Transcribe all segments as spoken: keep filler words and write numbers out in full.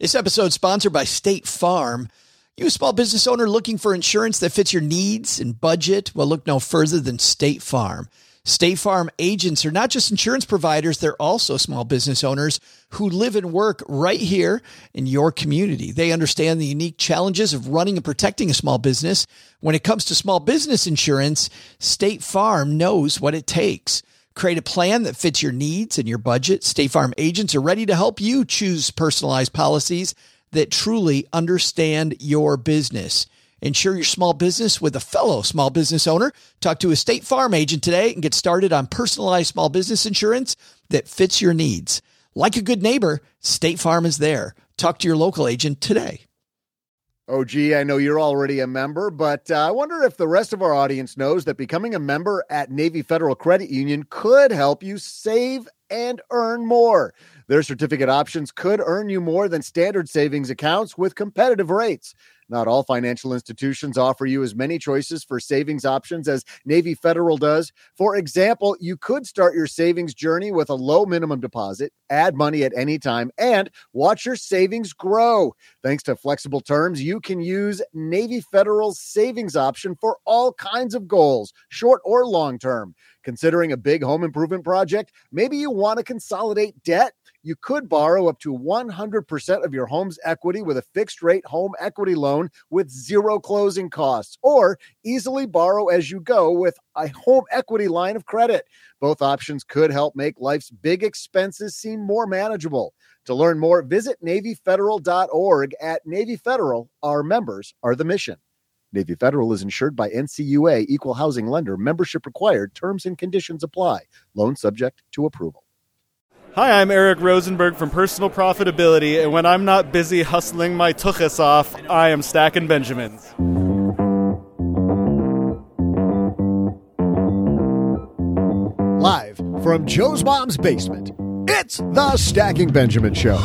This episode is sponsored by State Farm. You a small business owner looking for insurance that fits your needs and budget? Well, look no further than State Farm. State Farm agents are not just insurance providers, they're also small business owners who live and work right here in your community. They understand the unique challenges of running and protecting a small business. When it comes to small business insurance, State Farm knows what it takes. Create a plan that fits your needs and your budget. State Farm agents are ready to help you choose personalized policies that truly understand your business. Insure your small business with a fellow small business owner. Talk to a State Farm agent today and get started on personalized small business insurance that fits your needs. Like a good neighbor, State Farm is there. Talk to your local agent today. O G, I know you're already a member, but uh, I wonder if the rest of our audience knows that becoming a member at Navy Federal Credit Union could help you save and earn more. Their certificate options could earn you more than standard savings accounts with competitive rates. Not all financial institutions offer you as many choices for savings options as Navy Federal does. For example, you could start your savings journey with a low minimum deposit, add money at any time, and watch your savings grow. Thanks to flexible terms, you can use Navy Federal's savings option for all kinds of goals, short or long term. Considering a big home improvement project, maybe you want to consolidate debt. You could borrow up to one hundred percent of your home's equity with a fixed-rate home equity loan with zero closing costs, or easily borrow as you go with a home equity line of credit. Both options could help make life's big expenses seem more manageable. To learn more, visit Navy Federal dot org. At Navy Federal, our members are the mission. Navy Federal is insured by N C U A, Equal Housing Lender. Membership required. Terms and conditions apply. Loan subject to approval. Hi, I'm Eric Rosenberg from Personal Profitability, and when I'm not busy hustling my tuchus off, I am stacking Benjamins. Live from Joe's mom's basement, it's the Stacking Benjamin Show.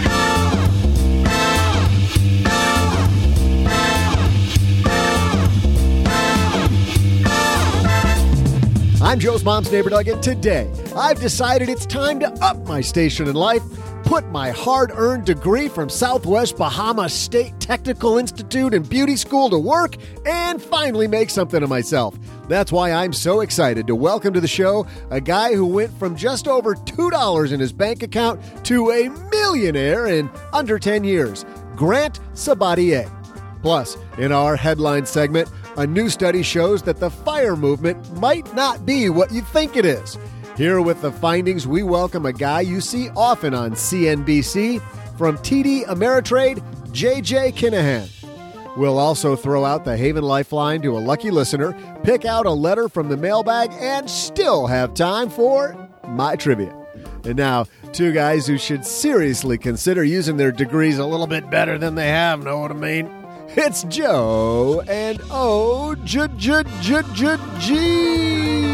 I'm Joe's mom's neighbor, Doug, and today I've decided it's time to up my station in life, put my hard-earned degree from Southwest Bahamas State Technical Institute and Beauty School to work, and finally make something of myself. That's why I'm so excited to welcome to the show a guy who went from just over two dollars in his bank account to a millionaire in under ten years, Grant Sabatier. Plus, in our headline segment, a new study shows that the FIRE movement might not be what you think it is. Here with the findings, we welcome a guy you see often on C N B C, from T D Ameritrade, J J Kinahan. We'll also throw out the Haven Lifeline to a lucky listener, pick out a letter from the mailbag, and still have time for my trivia. And now, two guys who should seriously consider using their degrees a little bit better than they have, know what I mean? It's Joe and O J J J J G.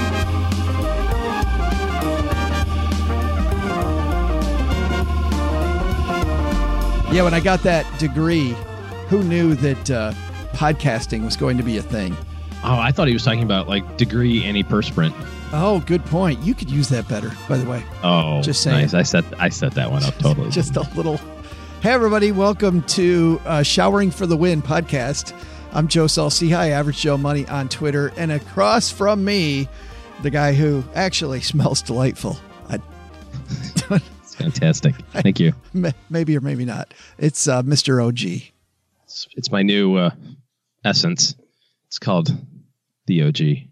Yeah, when I got that degree, who knew that uh, podcasting was going to be a thing? Oh, I thought he was talking about like degree antiperspirant. Oh, good point. You could use that better, by the way. Oh, just saying. Nice. I set I set that one up totally. Just a little. Hey, everybody. Welcome to uh, Showering for the Win podcast. I'm Joe Saul-Sehy, Average Joe Money on Twitter. And across from me, the guy who actually smells delightful. I, it's fantastic. Thank you. Maybe or maybe not. It's uh, Mister O G. It's, it's my new uh, essence. It's called the O G.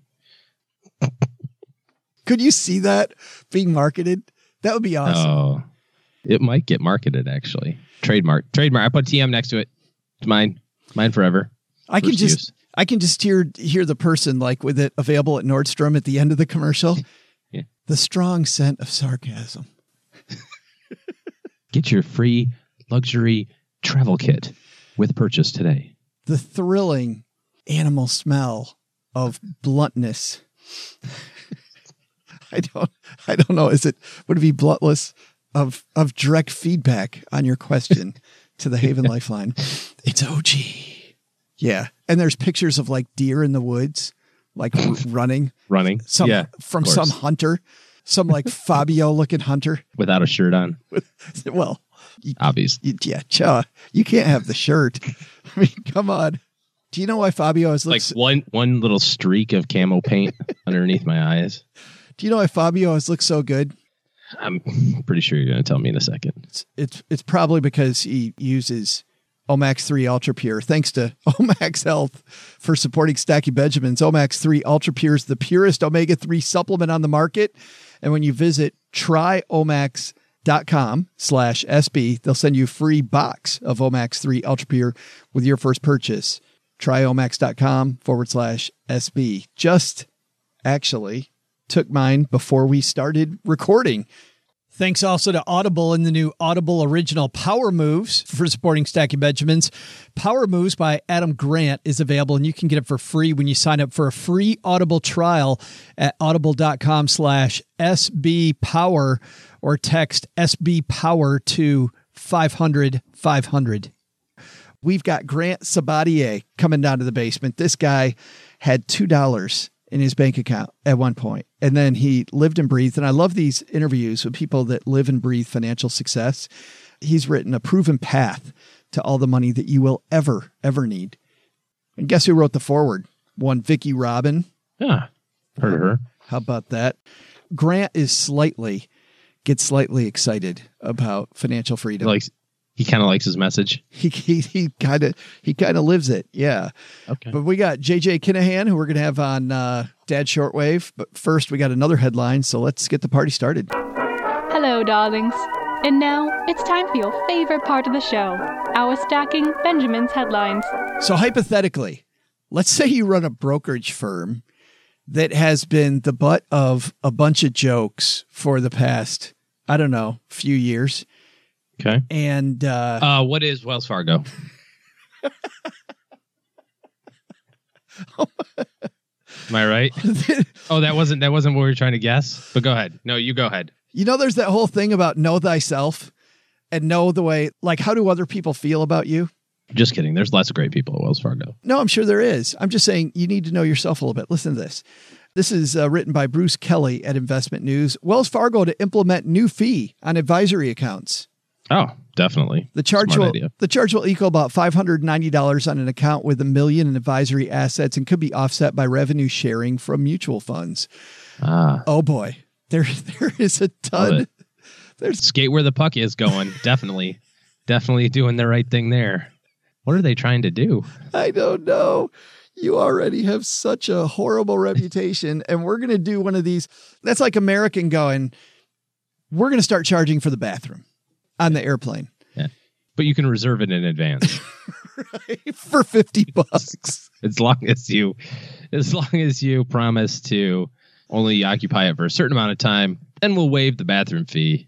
Could you see that being marketed? That would be awesome. Oh, it might get marketed, actually. Trademark. Trademark. I put T M next to it. It's mine. Mine forever. I can just use. I can just hear hear the person like with it available at Nordstrom at the end of the commercial. Yeah. The strong scent of sarcasm. Get your free luxury travel kit with purchase today. The thrilling animal smell of bluntness. I don't I don't know. Is it would it be bluntless of of direct feedback on your question to the Haven Lifeline? It's O G. Yeah. And there's pictures of like deer in the woods, like r- running. Running. Some, yeah. From some hunter. Some like Fabio looking hunter. Without a shirt on. Well, You, Obviously. you, yeah, Cha, you can't have the shirt. I mean, come on. Do you know why Fabio has Like one one little streak of camo paint underneath my eyes. Do you know why Fabio has looked so good? I'm pretty sure you're going to tell me in a second. It's, it's it's probably because he uses Omax three Ultra Pure. Thanks to Omax Health for supporting Stacky Benjamins. Omax three Ultra Pure is the purest omega three supplement on the market. And when you visit tryomax.com slash SB, they'll send you a free box of Omax three Ultra Pure with your first purchase. Tryomax.com forward slash SB. Just actually took mine before we started recording. Thanks also to Audible and the new Audible Original Power Moves for supporting Stacky Benjamins. Power Moves by Adam Grant is available, and you can get it for free when you sign up for a free Audible trial at audible.com slash SB Power or text S B Power to five hundred five hundred. We've got Grant Sabatier coming down to the basement. This guy had two dollars in his bank account at one point, and then he lived and breathed. And I love these interviews with people that live and breathe financial success. He's written a proven path to all the money that you will ever, ever need. And guess who wrote the foreword? One Vicki Robin. Yeah, heard of her. How about that? Grant is slightly, gets slightly excited about financial freedom. Like, he kind of likes his message. He he he kind of he kind of lives it, yeah. Okay. But we got J J Kinahan, who we're going to have on uh, Dad Shortwave. But first, we got another headline, so let's get the party started. Hello, darlings. And now it's time for your favorite part of the show, our Stacking Benjamins headlines. So hypothetically, let's say you run a brokerage firm that has been the butt of a bunch of jokes for the past, I don't know, few years. Okay. And uh, uh, what is Wells Fargo? Am I right? Oh, that wasn't that wasn't what we were trying to guess. But go ahead. No, you go ahead. You know, there's that whole thing about know thyself and know the way. Like, how do other people feel about you? Just kidding. There's lots of great people at Wells Fargo. No, I'm sure there is. I'm just saying you need to know yourself a little bit. Listen to this. This is uh, written by Bruce Kelly at Investment News. Wells Fargo to implement new fee on advisory accounts. Oh, definitely. The charge Smart will idea. the charge will equal about five hundred ninety dollars on an account with a million in advisory assets and could be offset by revenue sharing from mutual funds. Ah. Oh boy, there there is a ton. There's skate where the puck is going. Definitely, definitely doing the right thing there. What are they trying to do? I don't know. You already have such a horrible reputation, and we're going to do one of these. That's like American going, we're going to start charging for the bathroom on the airplane. Yeah. But you can reserve it in advance. Right? For fifty bucks. As long as you, as long as you promise to only occupy it for a certain amount of time, then we'll waive the bathroom fee.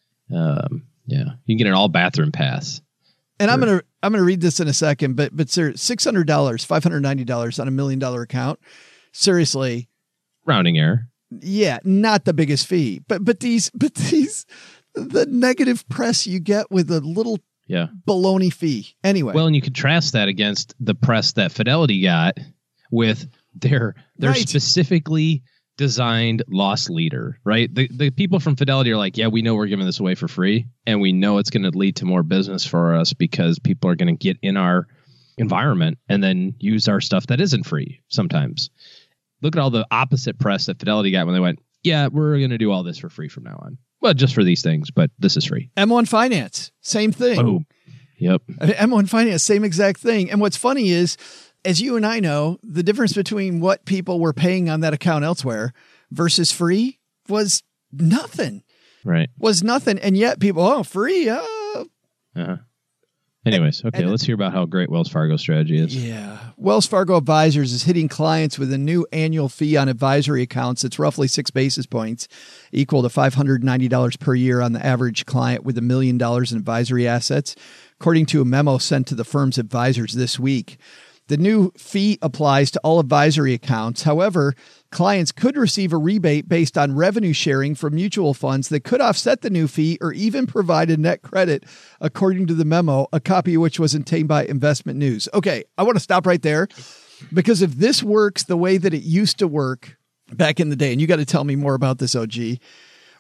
Um, yeah. You can get an all bathroom pass. And I'm going to, I'm going to read this in a second, but, but sir, six hundred dollars, five hundred ninety dollars on a million dollar account. Seriously. Rounding error. Yeah. Not the biggest fee, but, but these, but these, the negative press you get with a little yeah baloney fee. Anyway. Well, and you contrast that against the press that Fidelity got with their, their Right. specifically designed loss leader, right? The the people from Fidelity are like, yeah, we know we're giving this away for free, and we know it's going to lead to more business for us because people are going to get in our environment and then use our stuff that isn't free sometimes. Look at all the opposite press that Fidelity got when they went, yeah, we're going to do all this for free from now on. Well, just for these things, but this is free. M one Finance, same thing. Oh, yep. M one Finance, same exact thing. And what's funny is, as you and I know, the difference between what people were paying on that account elsewhere versus free was nothing. Right. Was nothing. And yet people, oh, free. Uh. Uh-huh. Anyways, okay, and, let's hear about how great Wells Fargo strategy is. Yeah. Wells Fargo Advisors is hitting clients with a new annual fee on advisory accounts. It's roughly six basis points, equal to five hundred ninety dollars per year on the average client with a million dollars in advisory assets, according to a memo sent to the firm's advisors this week. The new fee applies to all advisory accounts. However, clients could receive a rebate based on revenue sharing from mutual funds that could offset the new fee or even provide a net credit, according to the memo, a copy of which was obtained by Investment News. Okay, I want to stop right there, because if this works the way that it used to work back in the day, and you got to tell me more about this, O G,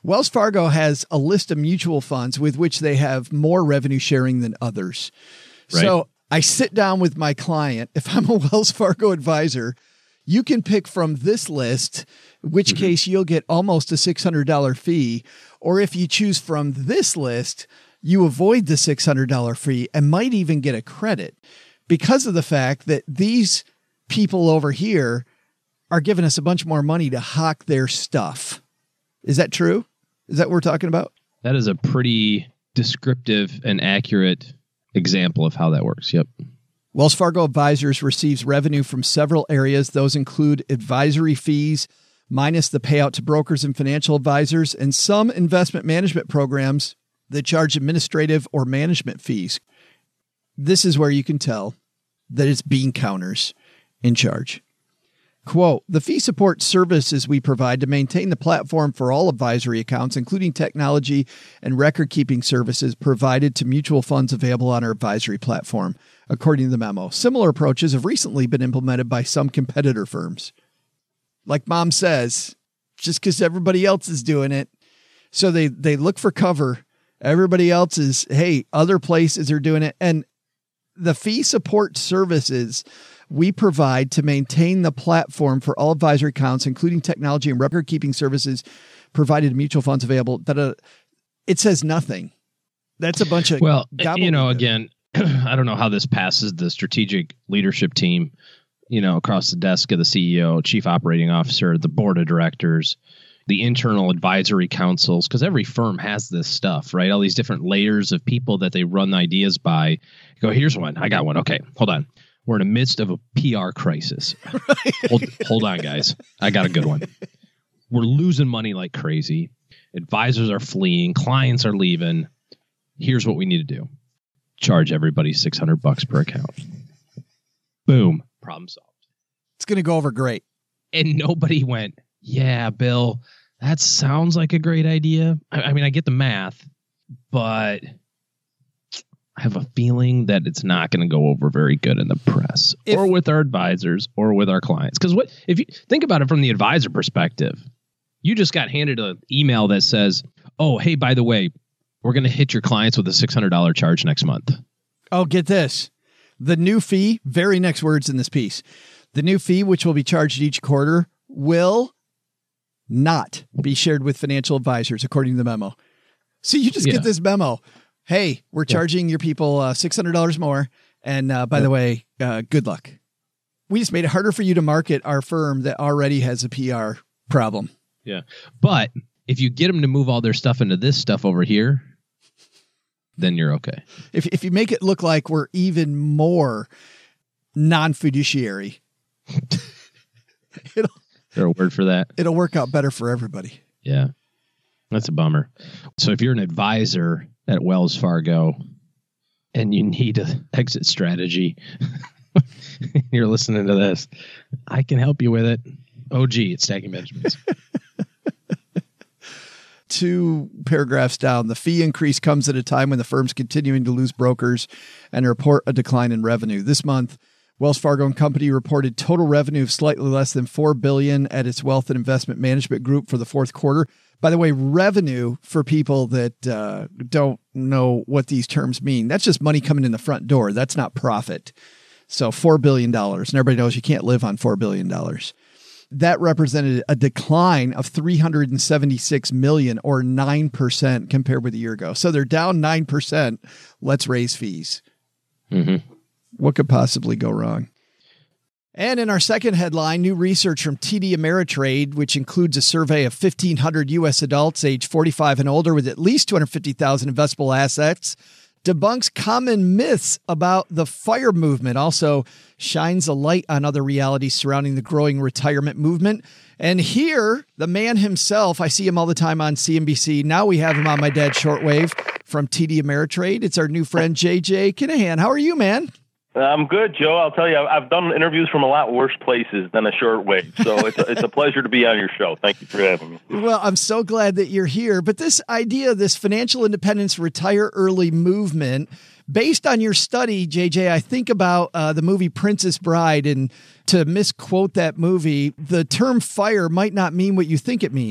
Wells Fargo has a list of mutual funds with which they have more revenue sharing than others. Right. So I sit down with my client. If I'm a Wells Fargo advisor, you can pick from this list, which mm-hmm. case you'll get almost a six hundred dollars fee. Or if you choose from this list, you avoid the six hundred dollars fee and might even get a credit because of the fact that these people over here are giving us a bunch more money to hawk their stuff. Is that true? Is that what we're talking about? That is a pretty descriptive and accurate example of how that works. Yep. Wells Fargo Advisors receives revenue from several areas. Those include advisory fees, minus the payout to brokers and financial advisors, and some investment management programs that charge administrative or management fees. This is where you can tell that it's bean counters in charge. Quote, the fee support services we provide to maintain the platform for all advisory accounts, including technology and record-keeping services provided to mutual funds available on our advisory platform, according to the memo. Similar approaches have recently been implemented by some competitor firms. Like Mom says, just because everybody else is doing it. So they, they look for cover. Everybody else is, hey, other places are doing it. And the fee support services we provide to maintain the platform for all advisory accounts, including technology and record keeping services provided to mutual funds available. That uh, it says nothing. That's a bunch of well, you know, again, I don't know how this passes the strategic leadership team, you know, across the desk of the C E O, chief operating officer, the board of directors, the internal advisory councils, because every firm has this stuff, right? All these different layers of people that they run ideas by. You go, here's one. I got one. Okay, hold on. We're in the midst of a P R crisis. Right. Hold, hold on, guys. I got a good one. We're losing money like crazy. Advisors are fleeing. Clients are leaving. Here's what we need to do. Charge everybody six hundred bucks per account. Boom. Problem solved. It's going to go over great. And nobody went, yeah, Bill, that sounds like a great idea. I, I mean, I get the math, but I have a feeling that it's not going to go over very good in the press if, or with our advisors or with our clients. Because what if you think about it from the advisor perspective, you just got handed an email that says, oh, hey, by the way, we're going to hit your clients with a six hundred dollars charge next month. Oh, get this. The new fee, very next words in this piece, the new fee, which will be charged each quarter, will not be shared with financial advisors, according to the memo. So you just yeah. get this memo. Hey, we're charging yeah. your people uh, six hundred dollars more. And uh, by yeah. the way, uh, good luck. We just made it harder for you to market our firm that already has a P R problem. Yeah. But if you get them to move all their stuff into this stuff over here, then you're okay. If if you make it look like we're even more non-fiduciary, it'll, is there a word for that? It'll work out better for everybody. Yeah. That's a bummer. So if you're an advisor at Wells Fargo and you need an exit strategy, you're listening to this, I can help you with it. O G, it's Stacking Benjamins. Two paragraphs down, the fee increase comes at a time when the firm's continuing to lose brokers and report a decline in revenue. This month, Wells Fargo and Company reported total revenue of slightly less than four billion dollars at its wealth and investment management group for the fourth quarter. By the way, revenue, for people that uh, don't know what these terms mean, that's just money coming in the front door. That's not profit. So four billion dollars, and everybody knows you can't live on four billion dollars. That represented a decline of three hundred seventy-six million dollars or nine percent compared with a year ago. So they're down nine percent. Let's raise fees. Mm-hmm. What could possibly go wrong? And in our second headline, new research from T D Ameritrade, which includes a survey of fifteen hundred U S adults age forty-five and older with at least two hundred fifty thousand investable assets, debunks common myths about the FIRE movement, also shines a light on other realities surrounding the growing retirement movement. And here, the man himself, I see him all the time on C N B C. Now we have him on my dad's shortwave from T D Ameritrade. It's our new friend, J J Kinahan. How are you, man? I'm good, Joe. I'll tell you, I've done interviews from a lot worse places than a shortwave. So it's a, it's a pleasure to be on your show. Thank you for having me. Well, I'm so glad that you're here. But this idea, this financial independence, retire early movement, based on your study, J J, I think about uh, the movie Princess Bride. And to misquote that movie, the term FIRE might not mean what you think it means.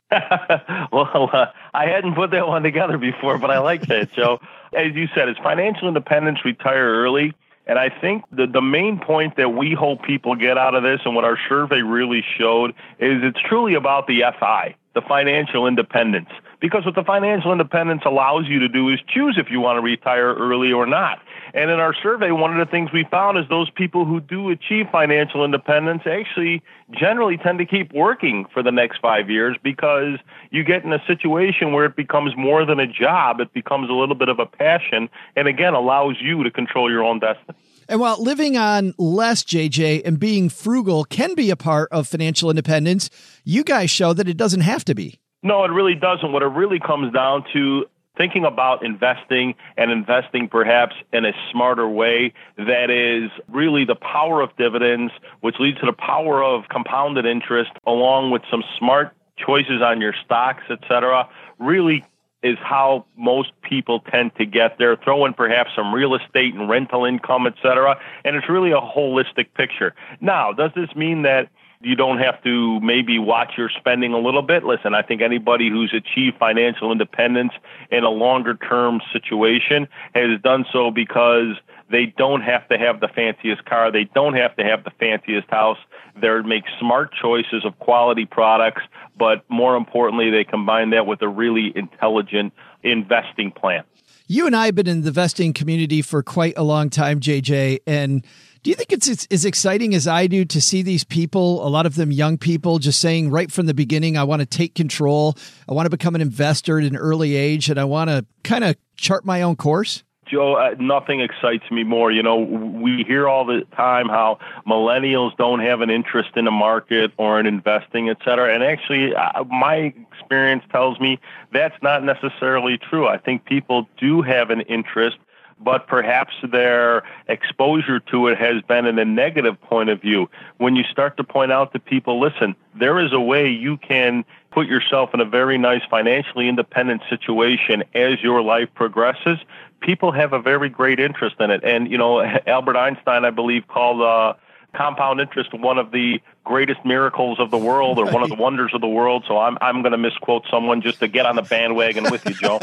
well, uh, I hadn't put that one together before, but I like that, Joe. As you said, it's financial independence, retire early. And I think the, the main point that we hope people get out of this, and what our survey really showed, is it's truly about the F I, the financial independence. Because what the financial independence allows you to do is choose if you want to retire early or not. And in our survey, one of the things we found is those people who do achieve financial independence actually generally tend to keep working for the next five years because you get in a situation where it becomes more than a job. It becomes a little bit of a passion and, again, allows you to control your own destiny. And while living on less, J J, and being frugal can be a part of financial independence, you guys show that it doesn't have to be. No, it really doesn't. What it really comes down to, thinking about investing and investing perhaps in a smarter way that is really the power of dividends, which leads to the power of compounded interest, along with some smart choices on your stocks, et cetera, really is how most people tend to get there. Throw in perhaps some real estate and rental income, et cetera, and it's really a holistic picture. Now, does this mean that you don't have to maybe watch your spending a little bit? Listen, I think anybody who's achieved financial independence in a longer term situation has done so because they don't have to have the fanciest car. They don't have to have the fanciest house. They make smart choices of quality products, but more importantly, they combine that with a really intelligent investing plan. You and I have been in the vesting community for quite a long time, J J, and do you think it's, it's as exciting as I do to see these people, a lot of them young people, just saying right from the beginning, I want to take control, I want to become an investor at an early age, and I want to kind of chart my own course? Joe, uh, nothing excites me more. You know, we hear all the time how millennials don't have an interest in the market or in investing, et cetera. And actually, uh, my experience tells me that's not necessarily true. I think people do have an interest, but perhaps their exposure to it has been in a negative point of view. When you start to point out to people, listen, there is a way you can put yourself in a very nice financially independent situation as your life progresses, people have a very great interest in it. And, you know, Albert Einstein, I believe, called uh, compound interest one of the greatest miracles of the world, or right, one of the wonders of the world. So I'm I'm going to misquote someone just to get on the bandwagon with you, Joe.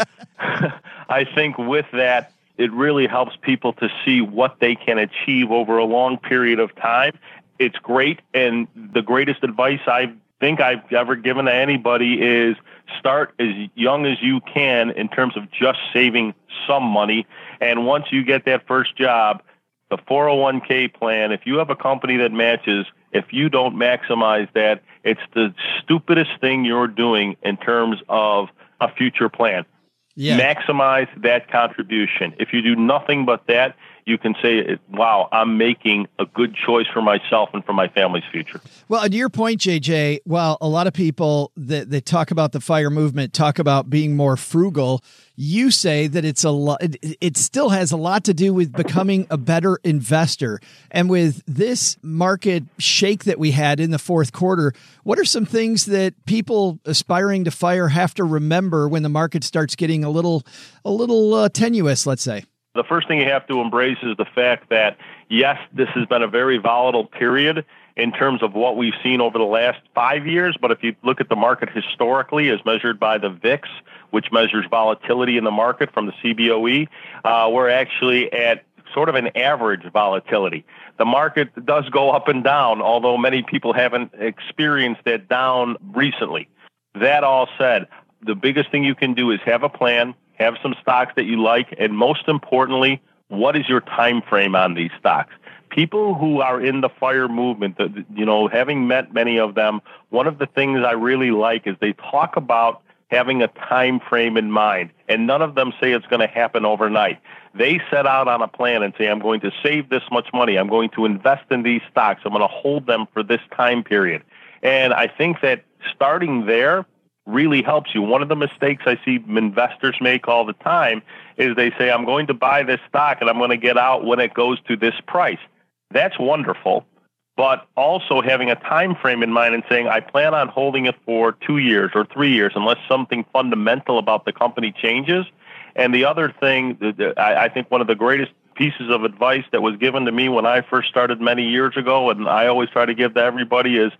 I think with that, it really helps people to see what they can achieve over a long period of time. It's great, and the greatest advice I think I've ever given to anybody is start as young as you can in terms of just saving some money. And once you get that first job, the four oh one k plan, if you have a company that matches, if you don't maximize that, it's the stupidest thing you're doing in terms of a future plan. Yeah. Maximize that contribution. If you do nothing but that, you can say, wow, I'm making a good choice for myself and for my family's future. Well, and to your point, J J, while a lot of people that, that talk about the FIRE movement talk about being more frugal, you say that it's a lot, it, it still has a lot to do with becoming a better investor. And with this market shake that we had in the fourth quarter, what are some things that people aspiring to FIRE have to remember when the market starts getting a little, a little uh, tenuous, let's say? The first thing you have to embrace is the fact that, yes, this has been a very volatile period in terms of what we've seen over the last five years. But if you look at the market historically as measured by the V I X, which measures volatility in the market from the C B O E, uh, we're actually at sort of an average volatility. The market does go up and down, although many people haven't experienced that down recently. That all said, the biggest thing you can do is have a plan, have some stocks that you like, and most importantly, what is your time frame on these stocks? People who are in the FIRE movement, you know, having met many of them, one of the things I really like is they talk about having a time frame in mind, and none of them say it's going to happen overnight. They set out on a plan and say, I'm going to save this much money. I'm going to invest in these stocks. I'm going to hold them for this time period. And I think that starting there really helps you. One of the mistakes I see investors make all the time is they say, I'm going to buy this stock and I'm going to get out when it goes to this price. That's wonderful, but also having a time frame in mind and saying, I plan on holding it for two years or three years unless something fundamental about the company changes. And the other thing, I think one of the greatest pieces of advice that was given to me when I first started many years ago, and I always try to give to everybody, is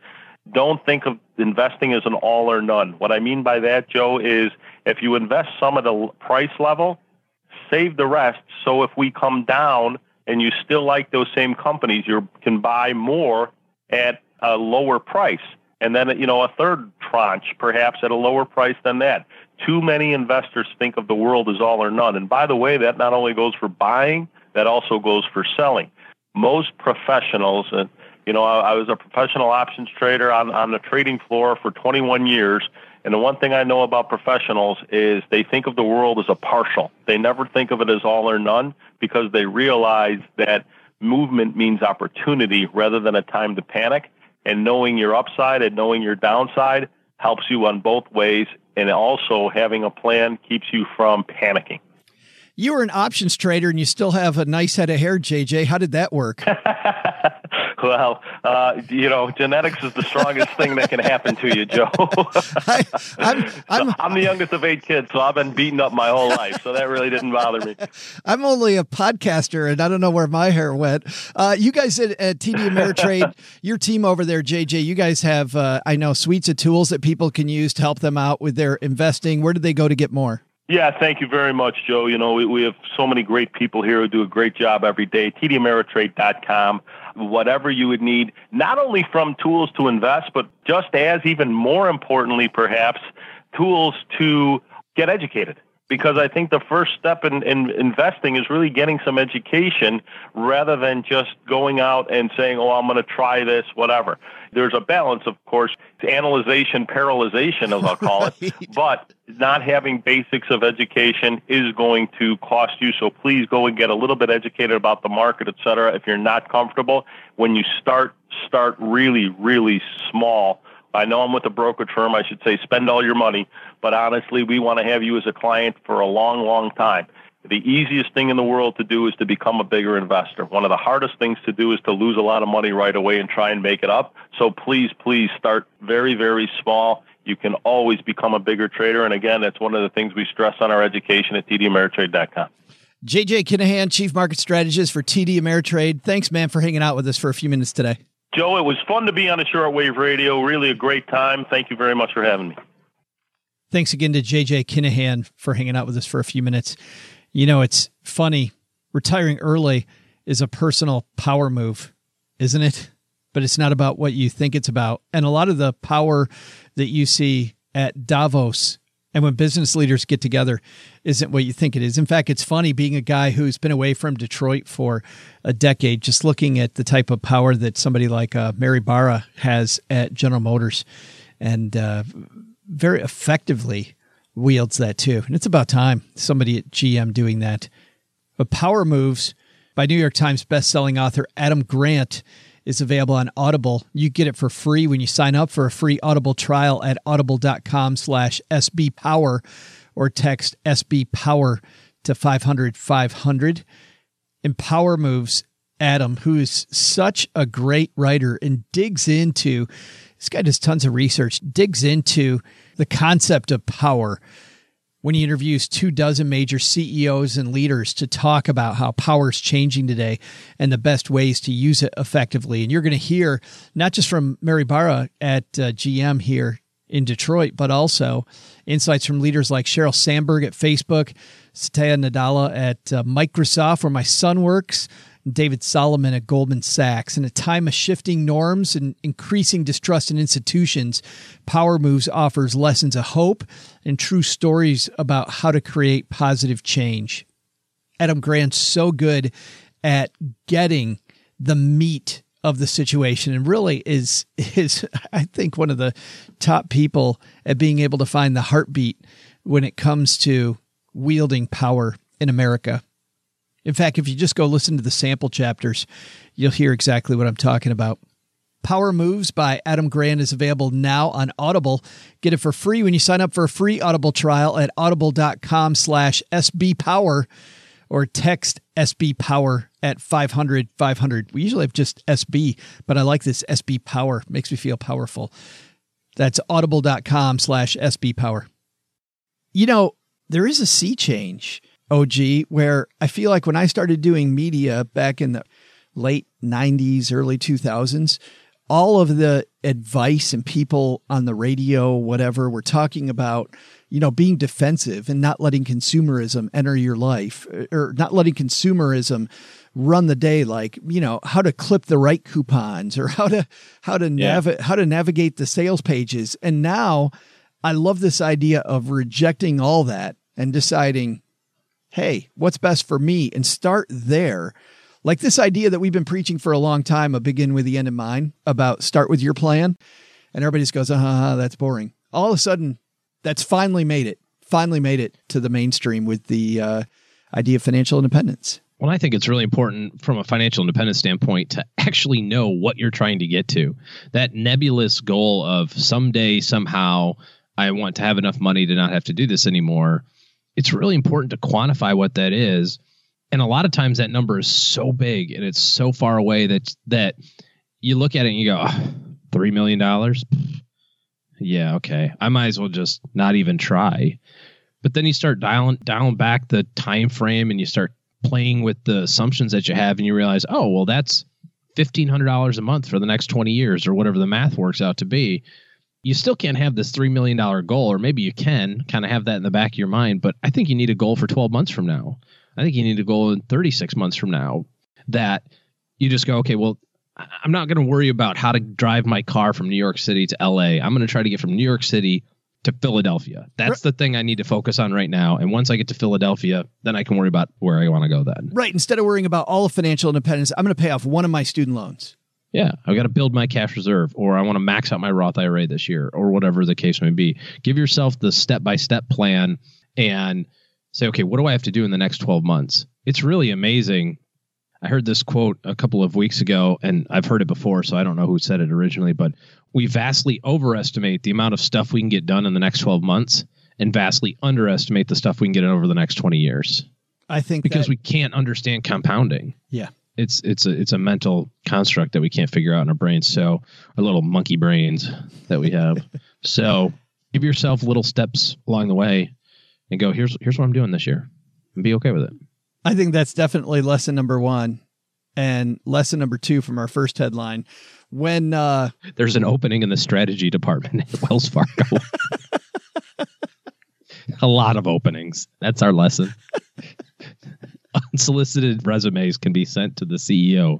don't think of investing as an all or none. What I mean by that, Joe, is if you invest some at a price level, save the rest. So if we come down and you still like those same companies, you can buy more at a lower price. And then, you know, a third tranche, perhaps at a lower price than that. Too many investors think of the world as all or none. And by the way, that not only goes for buying, that also goes for selling. Most professionals, and you know, I, I was a professional options trader on, on the trading floor for twenty-one years. And the one thing I know about professionals is they think of the world as a partial. They never think of it as all or none because they realize that movement means opportunity rather than a time to panic. And knowing your upside and knowing your downside helps you on both ways. And also having a plan keeps you from panicking. You were an options trader and you still have a nice head of hair, J J. How did that work? Well, uh, you know, genetics is the strongest thing that can happen to you, Joe. I, I'm, I'm, so I'm the youngest of eight kids, so I've been beaten up my whole life, so that really didn't bother me. I'm only a podcaster, and I don't know where my hair went. Uh, you guys at, at T D Ameritrade, your team over there, J J, you guys have, uh, I know, suites of tools that people can use to help them out with their investing. Where do they go to get more? Yeah, thank you very much, Joe. You know, we, we have so many great people here who do a great job every day. T D Ameritrade dot com, whatever you would need, not only from tools to invest, but just as even more importantly, perhaps, tools to get educated. Because I think the first step in, in investing is really getting some education rather than just going out and saying, oh, I'm going to try this, whatever. There's a balance, of course, to analyzation, parallelization, as I'll call it. Right. But not having basics of education is going to cost you. So please go and get a little bit educated about the market, et cetera. If you're not comfortable, when you start, start really, really small. I know I'm with a brokerage firm. I should say spend all your money. But honestly, we want to have you as a client for a long, long time. The easiest thing in the world to do is to become a bigger investor. One of the hardest things to do is to lose a lot of money right away and try and make it up. So please, please start very, very small. You can always become a bigger trader. And again, that's one of the things we stress on our education at T D Ameritrade dot com. J J Kinahan, Chief Market Strategist for T D Ameritrade. Thanks, man, for hanging out with us for a few minutes today. Joe, it was fun to be on a shortwave radio. Really a great time. Thank you very much for having me. Thanks again to J J Kinahan for hanging out with us for a few minutes. You know, it's funny. Retiring early is a personal power move, isn't it? But it's not about what you think it's about. And a lot of the power that you see at Davos and when business leaders get together isn't what you think it is. In fact, it's funny being a guy who's been away from Detroit for a decade, just looking at the type of power that somebody like uh, Mary Barra has at General Motors and uh, very effectively wields that too. And it's about time somebody at G M doing that. But Power Moves by New York Times bestselling author Adam Grant is available on Audible. You get it for free when you sign up for a free Audible trial at audible.com slash sbpower or text S B Power to five hundred five hundred. In Power Moves, Adam, who is such a great writer and digs into, this guy does tons of research, digs into the concept of power when he interviews two dozen major C E Os and leaders to talk about how power is changing today and the best ways to use it effectively. And you're going to hear not just from Mary Barra at uh, G M here in Detroit, but also insights from leaders like Sheryl Sandberg at Facebook, Satya Nadella at uh, Microsoft, where my son works, David Solomon at Goldman Sachs. In a time of shifting norms and increasing distrust in institutions, Power Moves offers lessons of hope and true stories about how to create positive change. Adam Grant's so good at getting the meat of the situation and really is, is, I think, one of the top people at being able to find the heartbeat when it comes to wielding power in America. In fact, if you just go listen to the sample chapters, you'll hear exactly what I'm talking about. Power Moves by Adam Grant is available now on Audible. Get it for free when you sign up for a free Audible trial at audible.com slash sbpower or text S B Power at five hundred five hundred. We usually have just S B, but I like this S B Power. It makes me feel powerful. That's audible.com slash sbpower. You know, there is a sea change, O G, where I feel like when I started doing media back in the late nineties, early two thousands, all of the advice and people on the radio, whatever, were talking about, you know, being defensive and not letting consumerism enter your life, or not letting consumerism run the day, like, you know, how to clip the right coupons or how to, how to Yeah. navigate, how to navigate the sales pages. And now I love this idea of rejecting all that and deciding, hey, what's best for me, and start there. Like this idea that we've been preaching for a long time, a begin with the end in mind, about start with your plan. And everybody just goes, uh-huh, that's boring. All of a sudden, that's finally made it, finally made it to the mainstream with the uh, idea of financial independence. Well, I think it's really important from a financial independence standpoint to actually know what you're trying to get to. That nebulous goal of someday, somehow, I want to have enough money to not have to do this anymore. It's really important to quantify what that is. And a lot of times that number is so big and it's so far away that that you look at it and you go, oh, three million dollars? Yeah, okay. I might as well just not even try. But then you start dialing, dialing back the time frame and you start playing with the assumptions that you have and you realize, oh, well, that's fifteen hundred dollars a month for the next twenty years or whatever the math works out to be. You still can't have this three million dollars goal, or maybe you can kind of have that in the back of your mind. But I think you need a goal for twelve months from now. I think you need a goal in thirty-six months from now that you just go, okay, well, I'm not going to worry about how to drive my car from New York City to L A. I'm going to try to get from New York City to Philadelphia. That's the thing I need to focus on right now. And once I get to Philadelphia, then I can worry about where I want to go then. Right. Instead of worrying about all of financial independence, I'm going to pay off one of my student loans. Yeah, I've got to build my cash reserve, or I want to max out my Roth I R A this year, or whatever the case may be. Give yourself the step-by-step plan and say, okay, what do I have to do in the next twelve months? It's really amazing. I heard this quote a couple of weeks ago, and I've heard it before, so I don't know who said it originally, but we vastly overestimate the amount of stuff we can get done in the next twelve months and vastly underestimate the stuff we can get over the next twenty years. I think because that, we can't understand compounding. Yeah. It's it's a it's a mental construct that we can't figure out in our brains. So our little monkey brains that we have. So give yourself little steps along the way and go, here's here's what I'm doing this year, and be okay with it. I think that's definitely lesson number one. And lesson number two from our first headline, when uh, there's an opening in the strategy department at Wells Fargo. A lot of openings. That's our lesson. Unsolicited resumes can be sent to the C E O.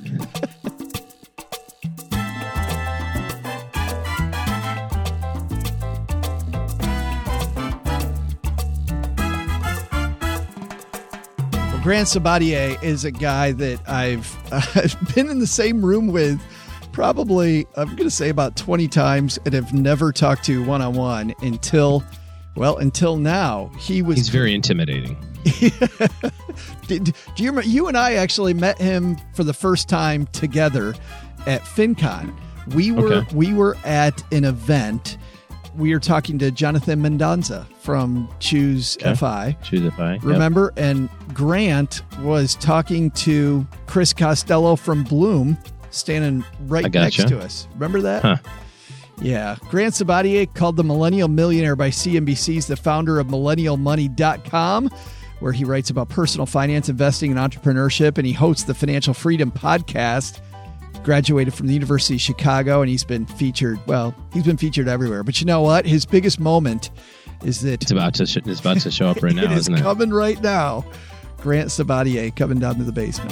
Well, Grant Sabatier is a guy that I've uh, been in the same room with probably, I'm going to say about twenty times, and have never talked to one-on-one until, well, until now. He was. He's very intimidating. Did, do you remember, you and I actually met him for the first time together at FinCon. We were Okay. we were at an event. We were talking to Jonathan Mendonza from Choose Okay. F I. Choose F I. Remember? And Grant was talking to Chris Costello from Bloom, standing right I gotcha. next to us. Remember that? Huh. Yeah. Grant Sabatier, called the Millennial Millionaire by C N B C, is the founder of millennial money dot com, where he writes about personal finance, investing, and entrepreneurship, and he hosts the Financial Freedom Podcast. Graduated from the University of Chicago, and he's been featured, well, he's been featured everywhere. But you know what? His biggest moment is that It's about to sh- it's about to show up right now, it is isn't it? coming right now. Grant Sabatier coming down to the basement.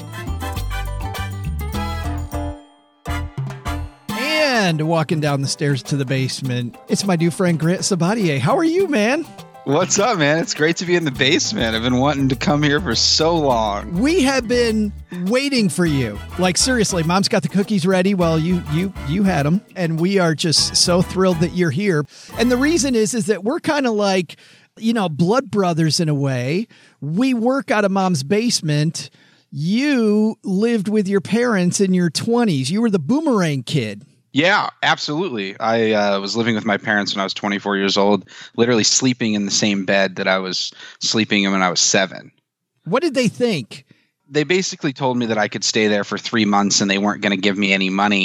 And walking down the stairs to the basement, it's my new friend Grant Sabatier. How are you, man? What's up, man? It's great to be in the basement. I've been wanting to come here for so long. We have been waiting for you. Like, seriously, Mom's got the cookies ready. Well, you you you had them, and we are just so thrilled that you're here. And the reason is is that we're kind of like, you know, blood brothers in a way. We work out of Mom's basement. You lived with your parents in your twenties. You were the boomerang kid. Yeah, absolutely. I uh, was living with my parents when I was twenty-four years old, literally sleeping in the same bed that I was sleeping in when I was seven. What did they think? They basically told me that I could stay there for three months and they weren't going to give me any money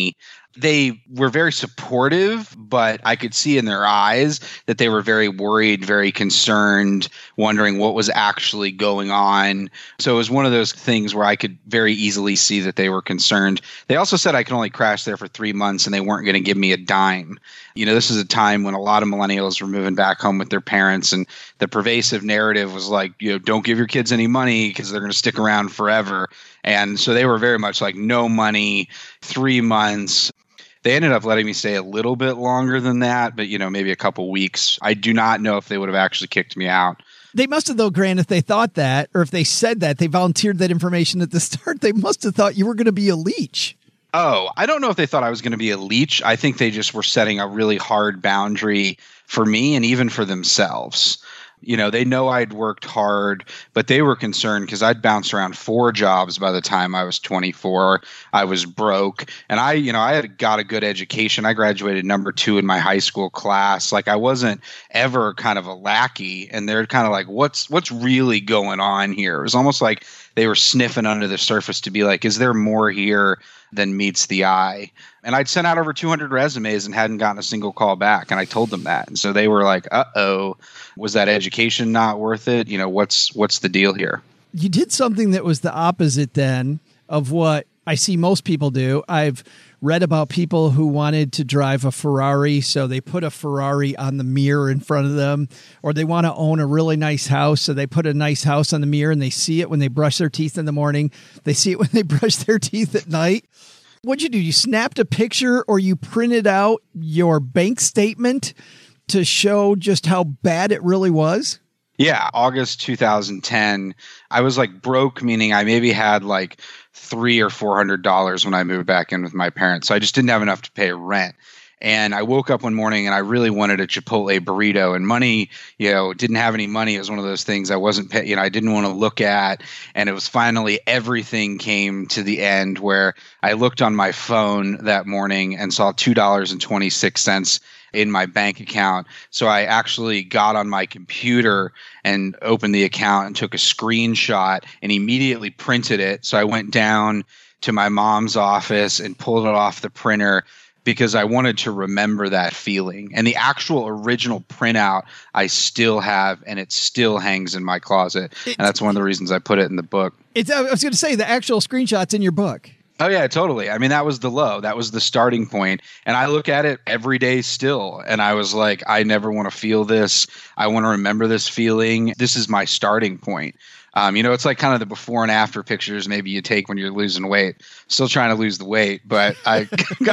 They were very supportive, but I could see in their eyes that they were very worried, very concerned, wondering what was actually going on. So it was one of those things where I could very easily see that they were concerned. They also said I could only crash there for three months and they weren't going to give me a dime. You know, this is a time when a lot of millennials were moving back home with their parents, and the pervasive narrative was like, you know, don't give your kids any money because they're going to stick around forever. And so they were very much like, no money, three months. They ended up letting me stay a little bit longer than that, but, you know, maybe a couple weeks. I do not know if they would have actually kicked me out. They must have, though, Grant, if they thought that, or if they said that, they volunteered that information at the start, they must have thought you were going to be a leech. Oh, I don't know if they thought I was going to be a leech. I think they just were setting a really hard boundary for me and even for themselves. You know, they know I'd worked hard, but they were concerned because I'd bounced around four jobs by the time I was twenty-four. I was broke, and I, you know, I had got a good education. I graduated number two in my high school class. Like, I wasn't ever kind of a lackey, and they're kind of like, what's, what's really going on here? It was almost like they were sniffing under the surface to be like, is there more here than meets the eye? And I'd sent out over two hundred resumes and hadn't gotten a single call back. And I told them that. And so they were like, uh-oh, was that education not worth it? You know, what's what's the deal here? You did something that was the opposite then of what I see most people do. I've read about people who wanted to drive a Ferrari, so they put a Ferrari on the mirror in front of them, or they want to own a really nice house, so they put a nice house on the mirror and they see it when they brush their teeth in the morning. They see it when they brush their teeth at night. What'd you do? You snapped a picture or you printed out your bank statement to show just how bad it really was? Yeah, August two thousand ten, I was like broke, meaning I maybe had like three or four hundred dollars when I moved back in with my parents. So I just didn't have enough to pay rent. And I woke up one morning and I really wanted a Chipotle burrito, and money, you know, didn't have any money. It was one of those things I wasn't pay, you know, I didn't want to look at. And it was finally everything came to the end where I looked on my phone that morning and saw two dollars and twenty-six cents in my bank account. So I actually got on my computer and opened the account and took a screenshot and immediately printed it. So I went down to my mom's office and pulled it off the printer because I wanted to remember that feeling. And the actual original printout I still have, and it still hangs in my closet. It's, and that's one of the reasons I put it in the book. It's, I was going to say, the actual screenshot's in your book. Oh, yeah, totally. I mean, that was the low. That was the starting point. And I look at it every day still. And I was like, I never want to feel this. I want to remember this feeling. This is my starting point. Um, you know, it's like kind of the before and after pictures maybe you take when you're losing weight. Still trying to lose the weight, but I,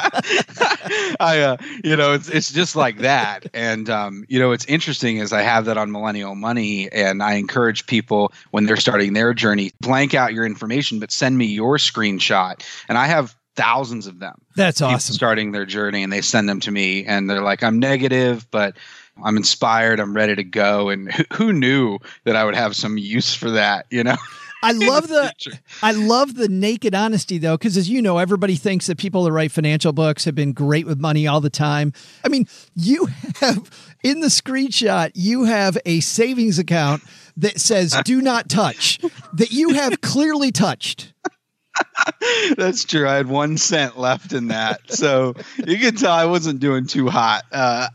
I, uh, you know, it's it's just like that. And um, you know, what's interesting is I have that on Millennial Money, and I encourage people when they're starting their journey, blank out your information, but send me your screenshot. And I have thousands of them. That's awesome. Starting their journey, and they send them to me, and they're like, I'm negative, but I'm inspired. I'm ready to go. And who knew that I would have some use for that, you know? I love the, the I love the naked honesty, though, because as you know, everybody thinks that people that write financial books have been great with money all the time. I mean, you have in the screenshot, you have a savings account that says do not touch that you have clearly touched. That's true. I had one cent left in that. So you can tell I wasn't doing too hot. Uh,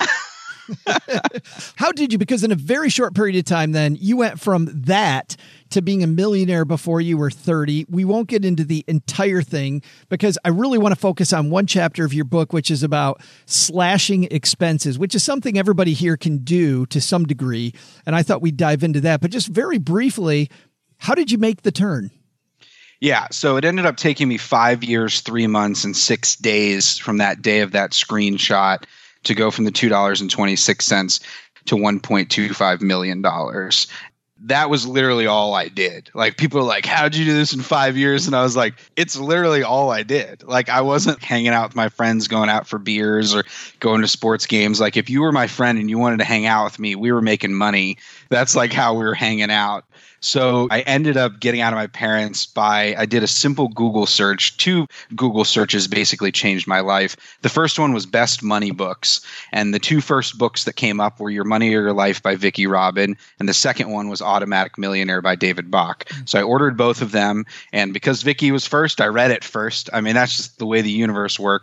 How did you? Because in a very short period of time, then you went from that to being a millionaire before you were thirty. We won't get into the entire thing because I really want to focus on one chapter of your book, which is about slashing expenses, which is something everybody here can do to some degree. And I thought we'd dive into that. But just very briefly, how did you make the turn? Yeah, so it ended up taking me five years, three months, and six days from that day of that screenshot to go from the two dollars and twenty-six cents to one point two five million dollars. That was literally all I did. Like, people are like, how'd you do this in five years? And I was like, it's literally all I did. Like, I wasn't hanging out with my friends, going out for beers or going to sports games. Like, if you were my friend and you wanted to hang out with me, we were making money. That's like how we were hanging out. So I ended up getting out of my parents by, I did a simple Google search. Two Google searches basically changed my life. The first one was Best Money Books. And the two first books that came up were Your Money or Your Life by Vicki Robin. And the second one was Automatic Millionaire by David Bach. So I ordered both of them. And because Vicki was first, I read it first. I mean, that's just the way the universe works.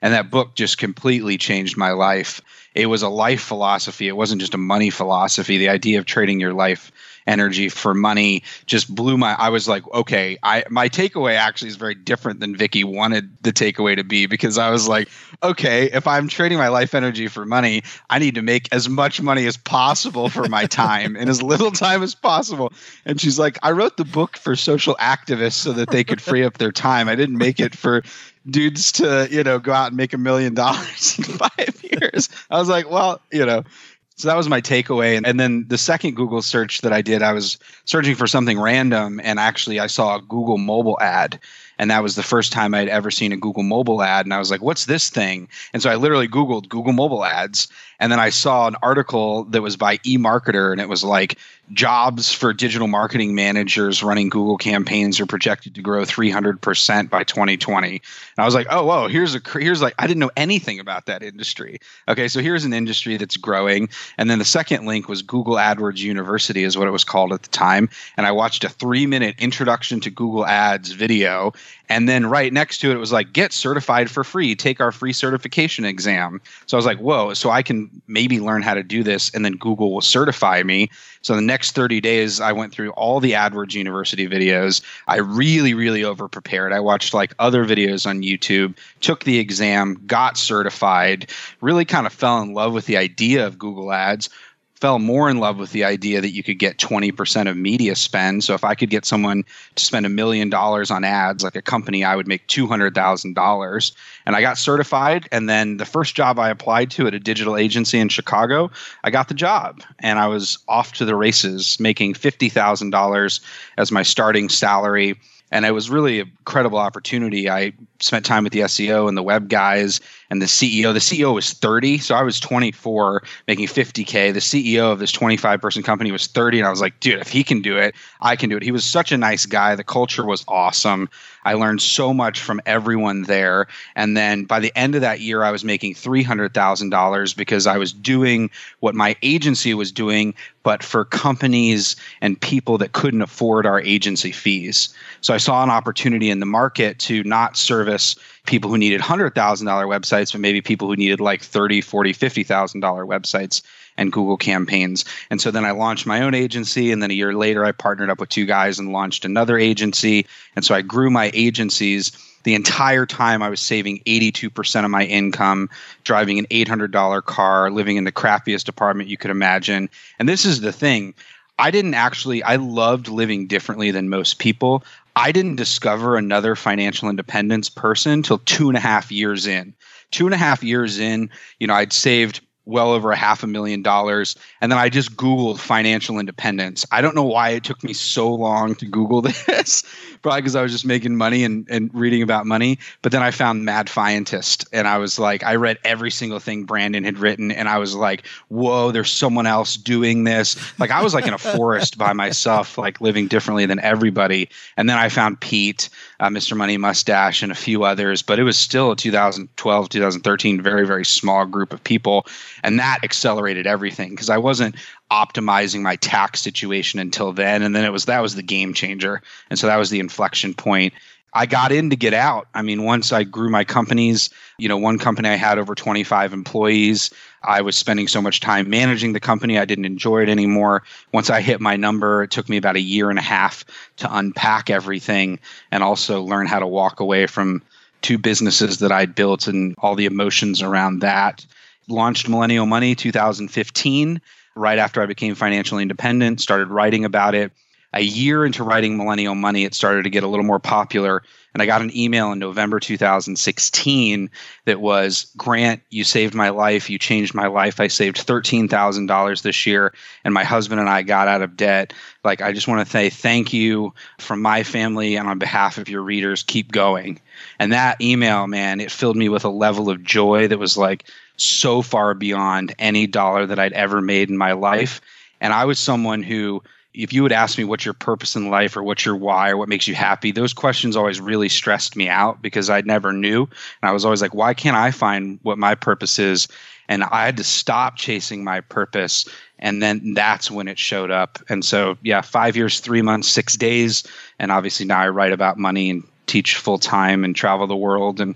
And that book just completely changed my life. It was a life philosophy. It wasn't just a money philosophy. The idea of trading your life energy for money just blew my, I was like, okay, I, my takeaway actually is very different than Vicky wanted the takeaway to be, because I was like, okay, if I'm trading my life energy for money, I need to make as much money as possible for my time in as little time as possible. And she's like, I wrote the book for social activists so that they could free up their time. I didn't make it for dudes to, you know, go out and make a million dollars in five years. I was like, well, you know, so that was my takeaway. And, and then the second Google search that I did, I was searching for something random, and actually I saw a Google mobile ad. And that was the first time I'd ever seen a Google mobile ad. And I was like, what's this thing? And so I literally Googled Google mobile ads. And then I saw an article that was by eMarketer, and it was like, jobs for digital marketing managers running Google campaigns are projected to grow three hundred percent by twenty twenty. And I was like, oh, whoa, here's a, here's like, I didn't know anything about that industry. Okay, so here's an industry that's growing. And then the second link was Google AdWords University is what it was called at the time. And I watched a three minute introduction to Google Ads video. And then right next to it, it was like, get certified for free, take our free certification exam. So I was like, whoa, so I can maybe learn how to do this, and then Google will certify me. So the next thirty days, I went through all the AdWords University videos. I really, really over prepared. I watched like other videos on YouTube, took the exam, got certified, really kind of fell in love with the idea of Google Ads. Fell more in love with the idea that you could get twenty percent of media spend. So if I could get someone to spend a million dollars on ads, like a company, I would make two hundred thousand dollars. And I got certified. And then the first job I applied to at a digital agency in Chicago, I got the job. And I was off to the races, making fifty thousand dollars as my starting salary. And it was really an incredible opportunity. I spent time with the S E O and the web guys and the C E O. The C E O was thirty, so I was twenty-four, making fifty K. The C E O of this twenty-five person company was thirty, and I was like, dude, if he can do it, I can do it. He was such a nice guy. The culture was awesome. I learned so much from everyone there. And then by the end of that year, I was making three hundred thousand dollars because I was doing what my agency was doing, but for companies and people that couldn't afford our agency fees. So I saw an opportunity in the market to not service people who needed one hundred thousand dollars websites, but maybe people who needed like thirty thousand dollars, forty thousand dollars, fifty thousand dollars websites and Google campaigns. And so then I launched my own agency. And then a year later, I partnered up with two guys and launched another agency. And so I grew my agencies. The entire time I was saving eighty-two percent of my income, driving an eight hundred dollars car, living in the crappiest apartment you could imagine. And this is the thing. I didn't actually, I loved living differently than most people. I didn't discover another financial independence person till two and a half years in. Two and a half years in, you know, I'd saved well over a half a million dollars. And then I just Googled financial independence. I don't know why it took me so long to Google this, probably because I was just making money and, and reading about money. But then I found Mad Fientist, and I was like, I read every single thing Brandon had written, and I was like, whoa, there's someone else doing this. Like I was like in a forest by myself, like living differently than everybody. And then I found Pete, uh, Mister Money Mustache, and a few others, but it was still a two thousand twelve, two thousand thirteen, very, very small group of people. And that accelerated everything because I wasn't optimizing my tax situation until then. And then it was, that was the game changer. And so that was the inflection point. I got in to get out. I mean, once I grew my companies, you know, one company I had over twenty-five employees. I was spending so much time managing the company, I didn't enjoy it anymore. Once I hit my number, it took me about a year and a half to unpack everything and also learn how to walk away from two businesses that I'd built and all the emotions around that. Launched Millennial Money two thousand fifteen, right after I became financially independent, started writing about it. A year into writing Millennial Money, it started to get a little more popular. And I got an email in November two thousand sixteen that was, Grant, you saved my life. You changed my life. I saved thirteen thousand dollars this year, and my husband and I got out of debt. Like, I just want to say thank you from my family and on behalf of your readers. Keep going. And that email, man, it filled me with a level of joy that was like so far beyond any dollar that I'd ever made in my life. And I was someone who, if you would ask me what's your purpose in life or what's your why or what makes you happy, those questions always really stressed me out because I never knew. And I was always like, why can't I find what my purpose is? And I had to stop chasing my purpose. And then that's when it showed up. And so, yeah, five years, three months, six days. And obviously now I write about money and teach full time and travel the world and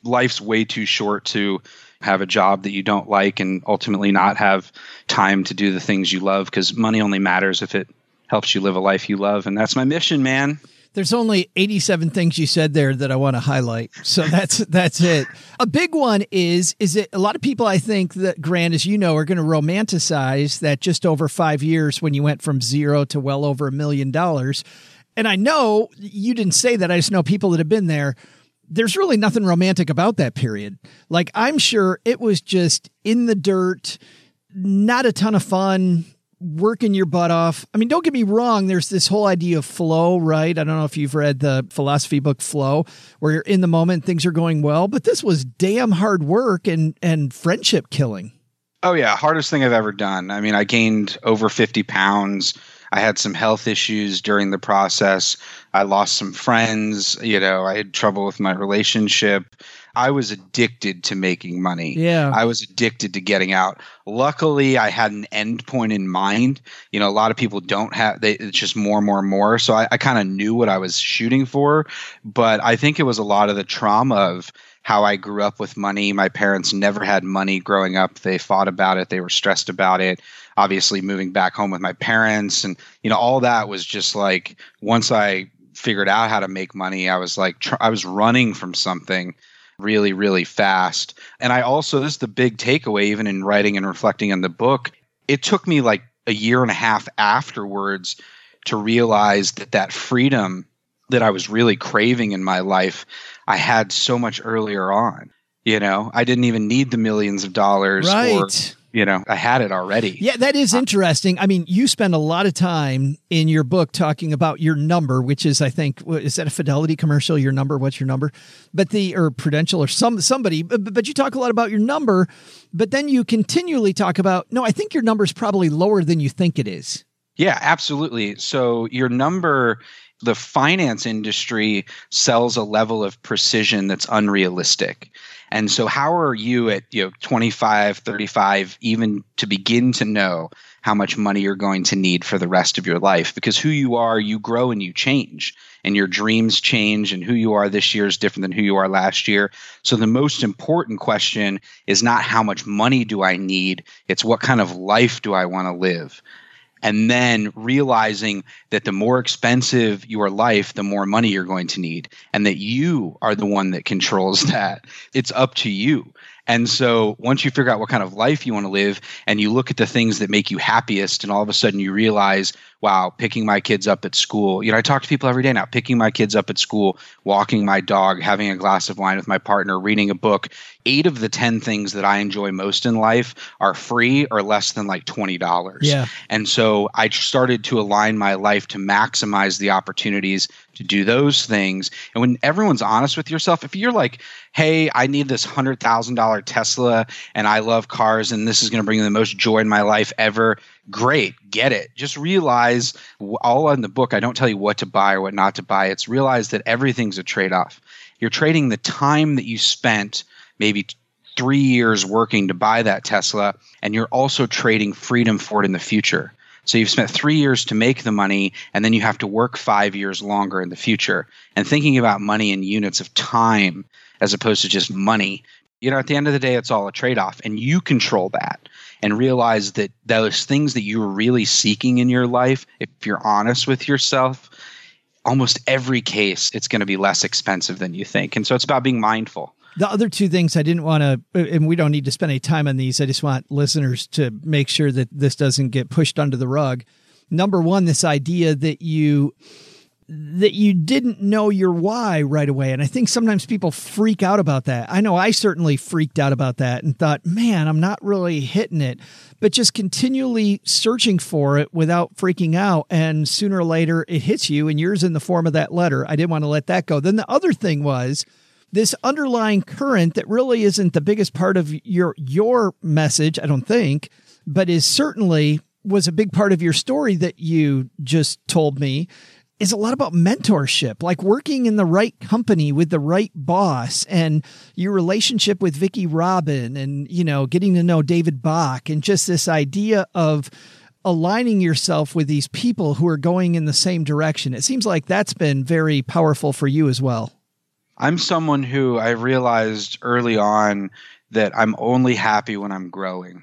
life's way too short to have a job that you don't like and ultimately not have time to do the things you love, because money only matters if it helps you live a life you love. And that's my mission, man. There's only eighty-seven things you said there that I want to highlight. So that's that's it. A big one is, is that a lot of people, I think that, Grant, as you know, are going to romanticize that just over five years when you went from zero to well over a million dollars. And I know you didn't say that. I just know people that have been there. There's really nothing romantic about that period. Like, I'm sure it was just in the dirt, not a ton of fun, working your butt off. I mean, don't get me wrong. There's this whole idea of flow, right? I don't know if you've read the philosophy book Flow, where you're in the moment, things are going well, but this was damn hard work and, and friendship killing. Oh yeah. Hardest thing I've ever done. I mean, I gained over fifty pounds. I had some health issues during the process. I lost some friends. You know, I had trouble with my relationship. I was addicted to making money. Yeah. I was addicted to getting out. Luckily, I had an end point in mind. You know, a lot of people don't have, they, it's just more and more and more. So I, I kind of knew what I was shooting for. But I think it was a lot of the trauma of how I grew up with money. My parents never had money growing up. They fought about it. They were stressed about it. Obviously, moving back home with my parents and, you know, all that was just like, once I figured out how to make money, I was like, tr- I was running from something really, really fast. And I also, this is the big takeaway, even in writing and reflecting on the book, it took me like a year and a half afterwards to realize that that freedom that I was really craving in my life, I had so much earlier on. You know, I didn't even need the millions of dollars. Right. Or, you know, I had it already. Yeah, that is interesting. I mean, you spend a lot of time in your book talking about your number, which is, I think, is that a Fidelity commercial? Your number? What's your number? But the, or Prudential or some, somebody, but, but you talk a lot about your number, but then you continually talk about, no, I think your number is probably lower than you think it is. Yeah, absolutely. So your number, the finance industry sells a level of precision that's unrealistic. And so how are you at, you know, twenty-five, thirty-five, even to begin to know how much money you're going to need for the rest of your life? Because who you are, you grow and you change, and your dreams change, and who you are this year is different than who you are last year. So the most important question is not how much money do I need, it's what kind of life do I want to live? And then realizing that the more expensive your life, the more money you're going to need, and that you are the one that controls that. It's up to you. And so once you figure out what kind of life you want to live and you look at the things that make you happiest, and all of a sudden you realize, wow, picking my kids up at school. You know, I talk to people every day now, picking my kids up at school, walking my dog, having a glass of wine with my partner, reading a book. Eight of the ten things that I enjoy most in life are free or less than like twenty dollars. Yeah. And so I started to align my life to maximize the opportunities to do those things. And when everyone's honest with yourself, if you're like, hey, I need this one hundred thousand dollars Tesla and I love cars and this is going to bring me the most joy in my life ever, great, get it. Just realize, all in the book, I don't tell you what to buy or what not to buy. It's realize that everything's a trade-off. You're trading the time that you spent maybe three years working to buy that Tesla, and you're also trading freedom for it in the future. So you've spent three years to make the money, and then you have to work five years longer in the future. And thinking about money in units of time as opposed to just money, you know, at the end of the day, it's all a trade-off, and you control that. And realize that those things that you were really seeking in your life, if you're honest with yourself, almost every case, it's going to be less expensive than you think. And so it's about being mindful. The other two things I didn't want to, and we don't need to spend any time on these, I just want listeners to make sure that this doesn't get pushed under the rug. Number one, this idea that you that you didn't know your why right away. And I think sometimes people freak out about that. I know I certainly freaked out about that and thought, man, I'm not really hitting it, but just continually searching for it without freaking out. And sooner or later it hits you, and yours in the form of that letter. I didn't want to let that go. Then the other thing was this underlying current that really isn't the biggest part of your, your message, I don't think, but is certainly was a big part of your story that you just told me, is a lot about mentorship, like working in the right company with the right boss, and your relationship with Vicki Robin, and, you know, getting to know David Bach, and just this idea of aligning yourself with these people who are going in the same direction. It seems like that's been very powerful for you as well. I'm someone who I realized early on that I'm only happy when I'm growing.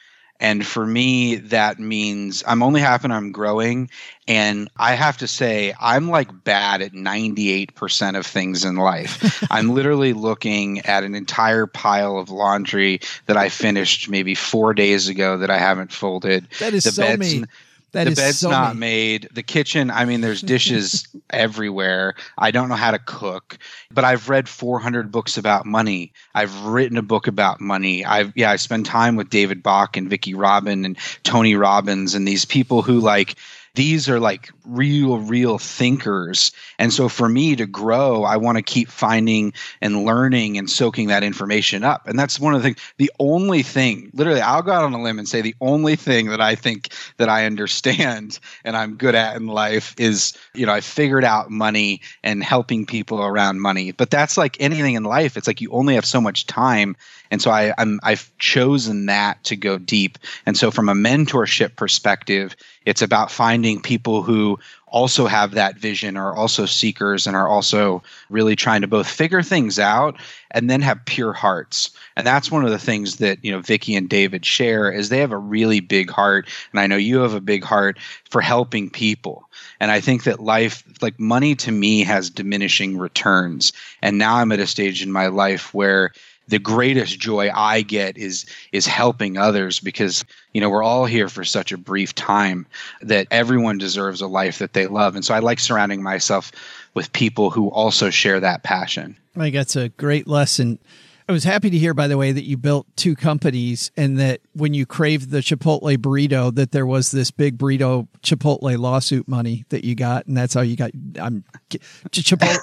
And for me, that means I'm only happy when I'm growing. And I have to say, I'm like bad at ninety-eight percent of things in life. I'm literally looking at an entire pile of laundry that I finished maybe four days ago that I haven't folded. That is the so bed's, me. That the is bed's so not me. made. The kitchen, I mean, there's dishes everywhere. I don't know how to cook, but I've read four hundred books about money. I've written a book about money. I've, yeah, I spend time with David Bach and Vicki Robin and Tony Robbins and these people who like, these are like real, real thinkers. And so for me to grow, I want to keep finding and learning and soaking that information up. And that's one of the things, the only thing, literally, I'll go out on a limb and say the only thing that I think that I understand and I'm good at in life is, you know, I figured out money and helping people around money. But that's like anything in life. It's like you only have so much time. And so I, I'm, I've chosen that to go deep. And so from a mentorship perspective, it's about finding people who also have that vision, are also seekers, and are also really trying to both figure things out and then have pure hearts. And that's one of the things that, you know, Vicki and David share is they have a really big heart. And I know you have a big heart for helping people. And I think that life, like money to me, has diminishing returns. And now I'm at a stage in my life where the greatest joy I get is is helping others because, you know, we're all here for such a brief time that everyone deserves a life that they love. And so I like surrounding myself with people who also share that passion. I think that's a great lesson. I was happy to hear, by the way, that you built two companies and that when you craved the Chipotle burrito, that there was this big burrito Chipotle lawsuit money that you got. And that's how you got, I'm Chipotle,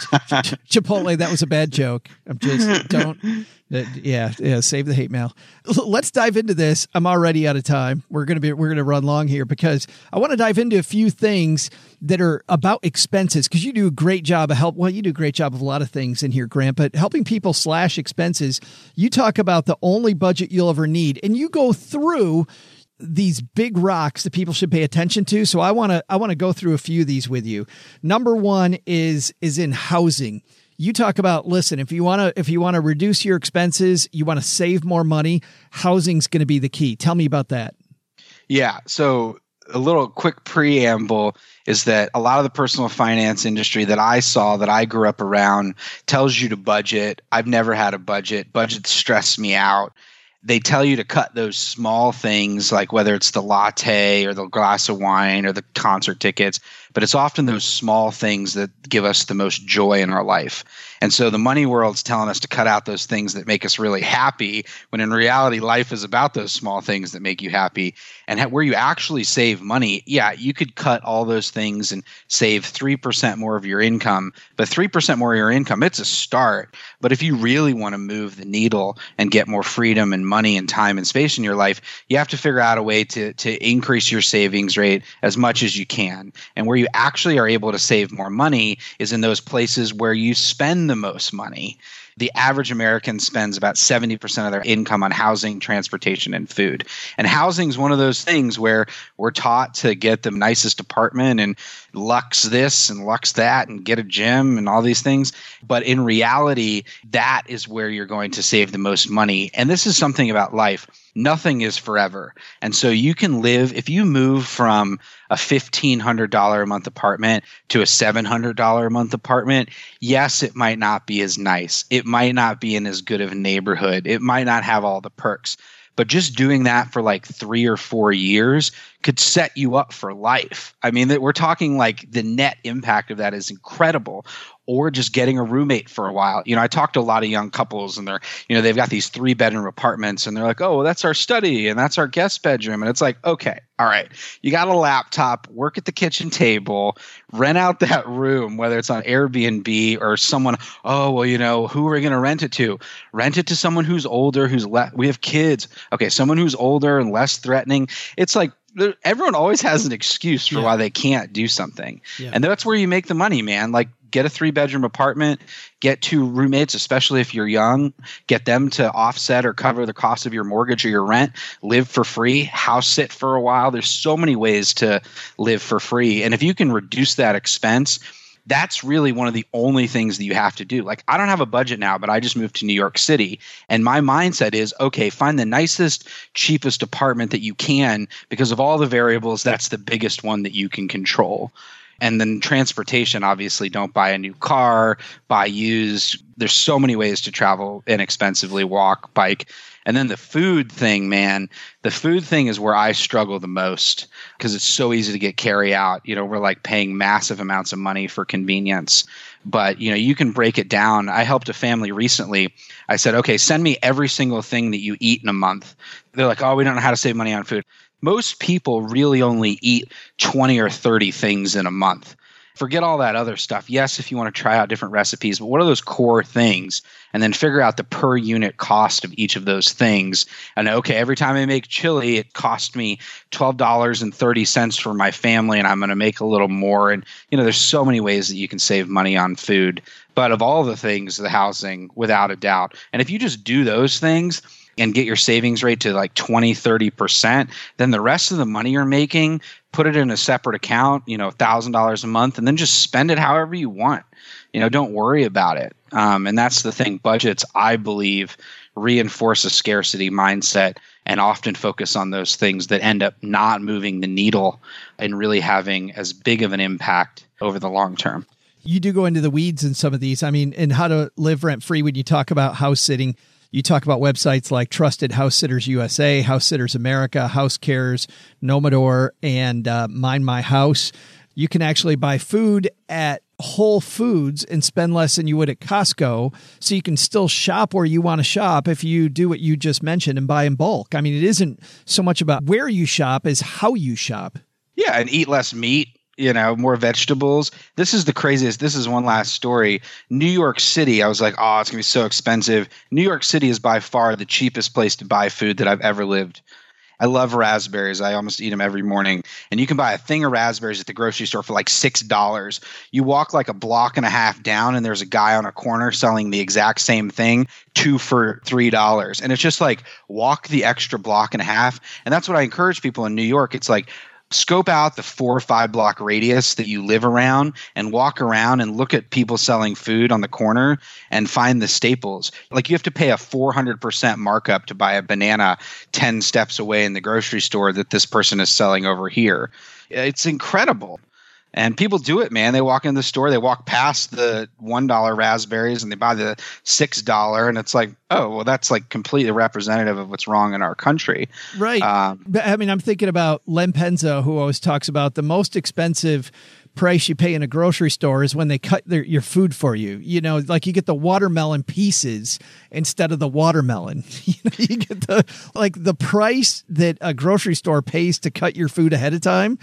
Chipotle. That was a bad joke. I'm just don't. Uh, yeah. Yeah. Save the hate mail. Let's dive into this. I'm already out of time. We're going to be, we're going to run long here because I want to dive into a few things that are about expenses. Cause you do a great job of help. Well, you do a great job of a lot of things in here, Grant, but helping people slash expenses. You talk about the only budget you'll ever need and you go through these big rocks that people should pay attention to. So I want to, I want to go through a few of these with you. Number one is, is in housing. You talk about, listen, if you want to, if you want to reduce your expenses, you want to save more money, housing's going to be the key. Tell me about that. Yeah. So a little quick preamble is that a lot of the personal finance industry that I saw, that I grew up around, tells you to budget. I've never had a budget. Budgets stress me out. They tell you to cut those small things, like whether it's the latte or the glass of wine or the concert tickets, but it's often those small things that give us the most joy in our life. And so the money world's telling us to cut out those things that make us really happy, when in reality, life is about those small things that make you happy. And where you actually save money, yeah, you could cut all those things and save three percent more of your income, but three percent more of your income, it's a start. But if you really want to move the needle and get more freedom and money and time and space in your life, you have to figure out a way to, to increase your savings rate as much as you can. And where you actually are able to save more money is in those places where you spend the most money. The average American spends about seventy percent of their income on housing, transportation, and food. And housing is one of those things where we're taught to get the nicest apartment and Lux this and Lux that and get a gym and all these things. But in reality, that is where you're going to save the most money. And this is something about life. Nothing is forever. And so you can live, if you move from a fifteen hundred dollars a month apartment to a seven hundred dollars a month apartment, yes, it might not be as nice. It might not be in as good of a neighborhood. It might not have all the perks. But just doing that for like three or four years could set you up for life. I mean, that we're talking like the net impact of that is incredible. Or just getting a roommate for a while. You know, I talk to a lot of young couples and they're, you know, they've got these three bedroom apartments and they're like, oh, well, that's our study and that's our guest bedroom. And it's like, okay, all right, you got a laptop, work at the kitchen table, rent out that room, whether it's on Airbnb or someone, oh, well, you know, who are we going to rent it to? Rent it to someone who's older, who's less, we have kids. Okay, someone who's older and less threatening. It's like, everyone always has an excuse for yeah. why they can't do something. Yeah. And that's where you make the money, man. Like, get a three bedroom apartment, get two roommates, especially if you're young, get them to offset or cover the cost of your mortgage or your rent, live for free, house sit for a while. There's so many ways to live for free. And if you can reduce that expense, that's really one of the only things that you have to do. Like, I don't have a budget now, but I just moved to New York City. And my mindset is, okay, find the nicest, cheapest apartment that you can, because of all the variables, that's the biggest one that you can control. And then transportation, obviously, don't buy a new car, buy used. There's so many ways to travel inexpensively, walk, bike. And then the food thing, man, the food thing is where I struggle the most because it's so easy to get carry out. You know, we're like paying massive amounts of money for convenience. But, you know, you can break it down. I helped a family recently. I said, okay, send me every single thing that you eat in a month. They're like, oh, we don't know how to save money on food. Most people really only eat twenty or thirty things in a month. Forget all that other stuff. Yes, if you want to try out different recipes, but what are those core things? And then figure out the per unit cost of each of those things. And okay, every time I make chili, it cost me twelve dollars and thirty cents for my family, and I'm going to make a little more. And, you know, there's so many ways that you can save money on food. But of all the things, the housing, without a doubt. And if you just do those things and get your savings rate to like twenty, thirty percent, then the rest of the money you're making, put it in a separate account, you know, one thousand dollars a month, and then just spend it however you want. You know, don't worry about it. Um, and that's the thing. Budgets, I believe, reinforce a scarcity mindset and often focus on those things that end up not moving the needle and really having as big of an impact over the long term. You do go into the weeds in some of these. I mean, and how to live rent free when you talk about house sitting. You talk about websites like Trusted House Sitters U S A, House Sitters America, House Cares, Nomador, and uh, Mind My House. You can actually buy food at Whole Foods and spend less than you would at Costco. So you can still shop where you want to shop if you do what you just mentioned and buy in bulk. I mean, it isn't so much about where you shop as how you shop. Yeah, and eat less meat. You know, more vegetables. This is the craziest. This is one last story. New York City, I was like, oh, it's going to be so expensive. New York City is by far the cheapest place to buy food that I've ever lived. I love raspberries. I almost eat them every morning. And you can buy a thing of raspberries at the grocery store for like six dollars. You walk like a block and a half down and there's a guy on a corner selling the exact same thing, two for three dollars. And it's just like, walk the extra block and a half. And that's what I encourage people in New York. It's like, scope out the four or five block radius that you live around and walk around and look at people selling food on the corner and find the staples. Like, you have to pay a four hundred percent markup to buy a banana ten steps away in the grocery store that this person is selling over here. It's incredible. And people do it, man. They walk in the store, they walk past the one dollar raspberries and they buy the six dollars. And it's like, oh, well, that's like completely representative of what's wrong in our country. Right. Um, but I mean, I'm thinking about Len Penza, who always talks about the most expensive price you pay in a grocery store is when they cut their, your food for you. You know, like you get the watermelon pieces instead of the watermelon. You know, you get the, like the price that a grocery store pays to cut your food ahead of time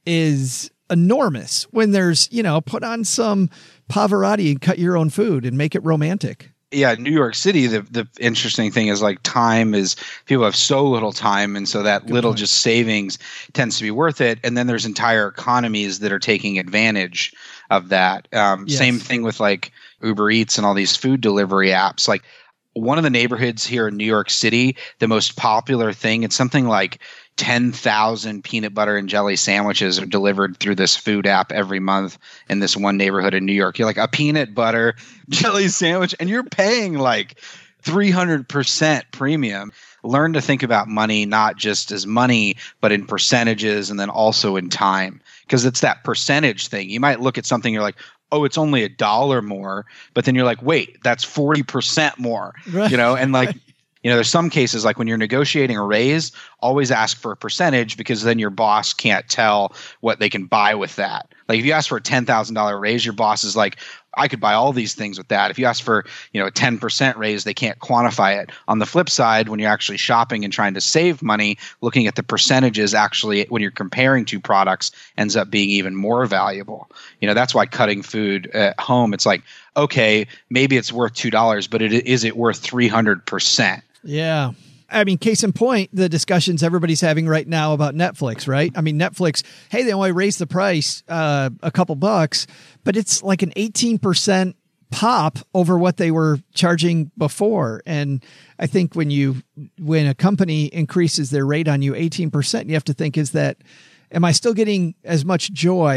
is enormous when there's, you know, put on some Pavarotti and cut your own food and make it romantic. Yeah, New York City, the the interesting thing is like time is, people have so little time. And so that Good little point. Just savings tends to be worth it. And then there's entire economies that are taking advantage of that. Um, yes. Same thing with like Uber Eats and all these food delivery apps. Like one of the neighborhoods here in New York City, the most popular thing, it's something like ten thousand peanut butter and jelly sandwiches are delivered through this food app every month in this one neighborhood in New York. You're like, a peanut butter jelly sandwich, and you're paying like three hundred percent premium. Learn to think about money, not just as money, but in percentages and then also in time. Because it's that percentage thing. You might look at something, you're like, oh, it's only a dollar more. But then you're like, wait, that's forty percent more. Right. You know, and like, you know, there's some cases like when you're negotiating a raise, always ask for a percentage because then your boss can't tell what they can buy with that. Like if you ask for a ten thousand dollars raise, your boss is like, I could buy all these things with that. If you ask for, you know, a ten percent raise, they can't quantify it. On the flip side, when you're actually shopping and trying to save money, looking at the percentages actually when you're comparing two products ends up being even more valuable. You know, that's why cutting food at home, it's like, okay, maybe it's worth two dollars, but it, is it worth three hundred percent? Yeah. I mean, case in point, the discussions everybody's having right now about Netflix, right? I mean, Netflix, hey, they only raised the price uh, a couple bucks, but it's like an eighteen percent pop over what they were charging before. And I think when you, when a company increases their rate on you eighteen percent, you have to think, is that, am I still getting as much joy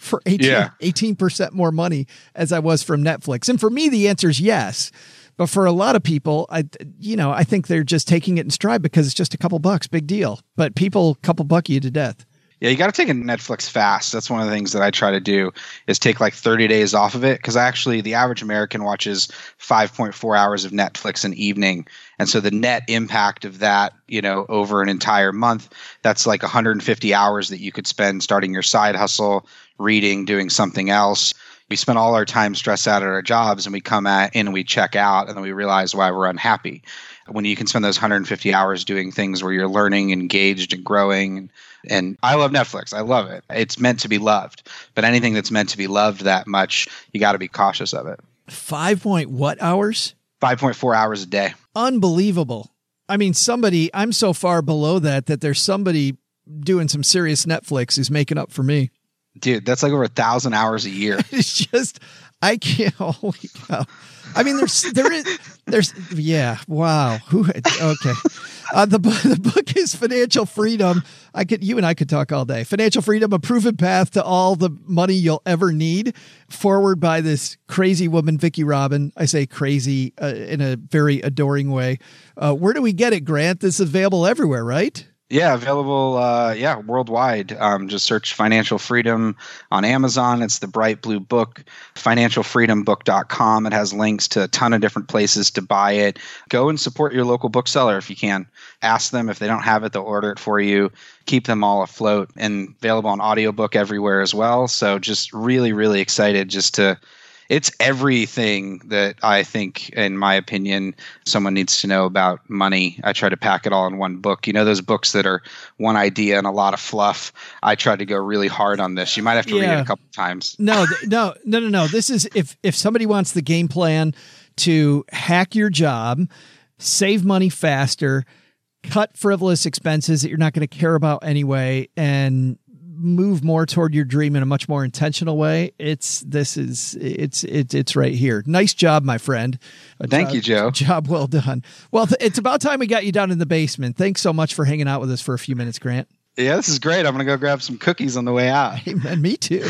for eighteen, Yeah. eighteen percent more money as I was from Netflix. And for me, the answer is yes. But for a lot of people, I, you know, I think they're just taking it in stride because it's just a couple bucks, big deal. But people couple buck you to death. Yeah, you got to take a Netflix fast. That's one of the things that I try to do is take like thirty days off of it because actually the average American watches five point four hours of Netflix an evening. And so the net impact of that, you know, over an entire month, that's like one hundred fifty hours that you could spend starting your side hustle, reading, doing something else. We spend all our time stressed out at our jobs and we come at, in and we check out and then we realize why we're unhappy. When you can spend those one hundred fifty hours doing things where you're learning, engaged, and growing. And, and I love Netflix. I love it. It's meant to be loved. But anything that's meant to be loved that much, you got to be cautious of it. Five point what hours? five point four hours a day. Unbelievable. I mean, somebody, I'm so far below that, that there's somebody doing some serious Netflix who's making up for me. Dude, that's like over a thousand hours a year. It's just, I can't, holy cow. I mean, there's, there is, there's, yeah, wow. Who, okay. Uh, the, the book is Financial Freedom. I could, you and I could talk all day. Financial Freedom, a proven path to all the money you'll ever need. Forward by this crazy woman, Vicki Robin. I say crazy uh, in a very adoring way. Uh, where do we get it, Grant? This is available everywhere, right? Yeah, available, uh, yeah, worldwide. Um, just search Financial Freedom on Amazon. It's the bright blue book, financial freedom book dot com. It has links to a ton of different places to buy it. Go and support your local bookseller if you can. Ask them if they don't have it, they'll order it for you. Keep them all afloat and available on audiobook everywhere as well. So just really, really excited just to It's everything that I think, in my opinion, someone needs to know about money. I try to pack it all in one book. You know, those books that are one idea and a lot of fluff. I tried to go really hard on this. You might have to Yeah. read it a couple times. No, th- no, no, no, no. This is if if somebody wants the game plan to hack your job, save money faster, cut frivolous expenses that you're not going to care about anyway, and move more toward your dream in a much more intentional way. It's this is it's it's it's right here. Nice job, my friend. A Thank job, you, Joe. Job well done. Well, th- it's about time we got you down in the basement. Thanks so much for hanging out with us for a few minutes, Grant. Yeah, this is great. I'm going to go grab some cookies on the way out. Hey, man, me too.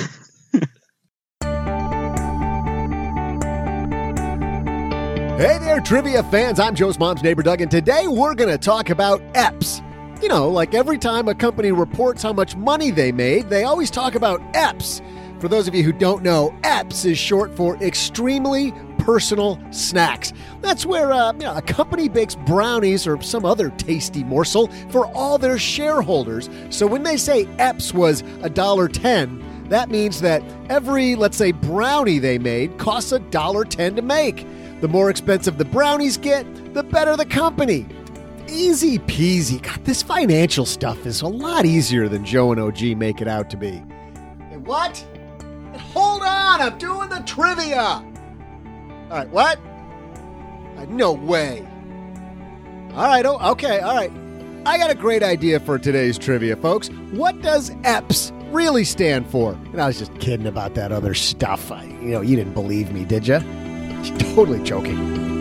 Hey there, trivia fans. I'm Joe's mom's neighbor, Doug, and today we're going to talk about E P S. You know, like every time a company reports how much money they made, they always talk about E P S. For those of you who don't know, E P S is short for Extremely Personal Snacks. That's where uh, you know, a company bakes brownies or some other tasty morsel for all their shareholders. So when they say E P S was one dollar ten, that means that every, let's say, brownie they made costs one dollar ten to make. The more expensive the brownies get, the better the company. Easy peasy. God, this financial stuff is a lot easier than Joe and O G make it out to be. Hey, what? Hold on, I'm doing the trivia. All right, what? Uh, no way. All right, oh, okay, all right. I got a great idea for today's trivia, folks. What does E P S really stand for? And I was just kidding about that other stuff. I, you know, you didn't believe me, did you? Totally joking.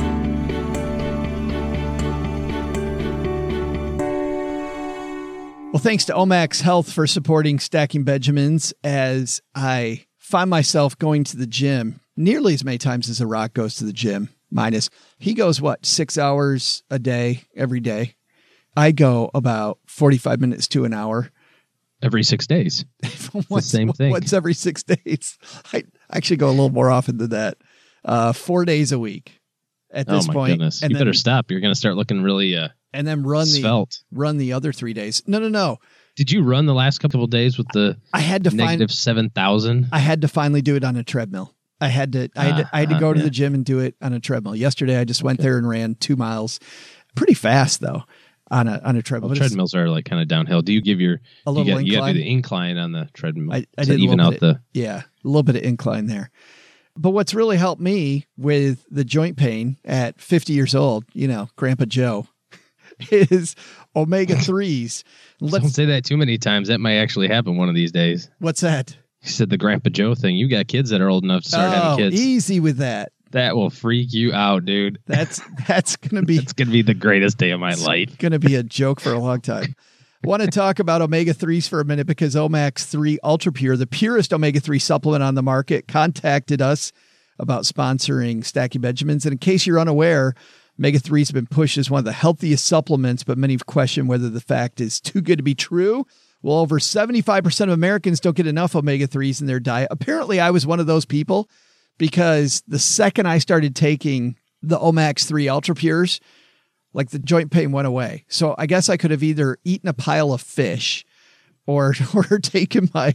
Well, thanks to Omax Health for supporting Stacking Benjamins as I find myself going to the gym nearly as many times as a rock goes to the gym. Minus, he goes, what, six hours a day, every day. I go about forty-five minutes to an hour. Every six days. Once, the same thing. Once every six days. I actually go a little more often than that. Uh, four days a week at this oh my point. goodness. And You then, better stop. You're going to start looking really uh, and then run the svelte. run the other three days. No, no, no. Did you run the last couple of days with the I had to negative find seven thousand? I had to finally do it on a treadmill. I had to I had to, I had to go Uh, to yeah. the gym and do it on a treadmill. Yesterday I just went there and ran two miles. Pretty fast though on a on a treadmill. Well, But it's treadmills are like kind of downhill. Do you give your a you little got, you got to incline. do the incline on the treadmill? I, I to did a even little out bit of- the. yeah, a little bit of incline there. But what's really helped me with the joint pain at fifty years old, you know, Grandpa Joe, is omega threes. Don't say that too many times. That might actually happen one of these days. What's that? You said the Grandpa Joe thing. You got kids that are old enough to start oh, having kids. easy with that. That will freak you out, dude. That's that's gonna be It's gonna be the greatest day of my it's life. gonna be a joke for a long time. want to talk about omega threes for a minute because Omax three Ultra Pure, the purest omega three supplement on the market, contacted us about sponsoring Stacking Benjamins. And in case you're unaware, omega threes have been pushed as one of the healthiest supplements, but many have questioned whether the fact is too good to be true. Well, over seventy-five percent of Americans don't get enough omega threes in their diet. Apparently, I was one of those people because the second I started taking the Omax three Ultra Pures, like the joint pain went away. So I guess I could have either eaten a pile of fish or, or taken my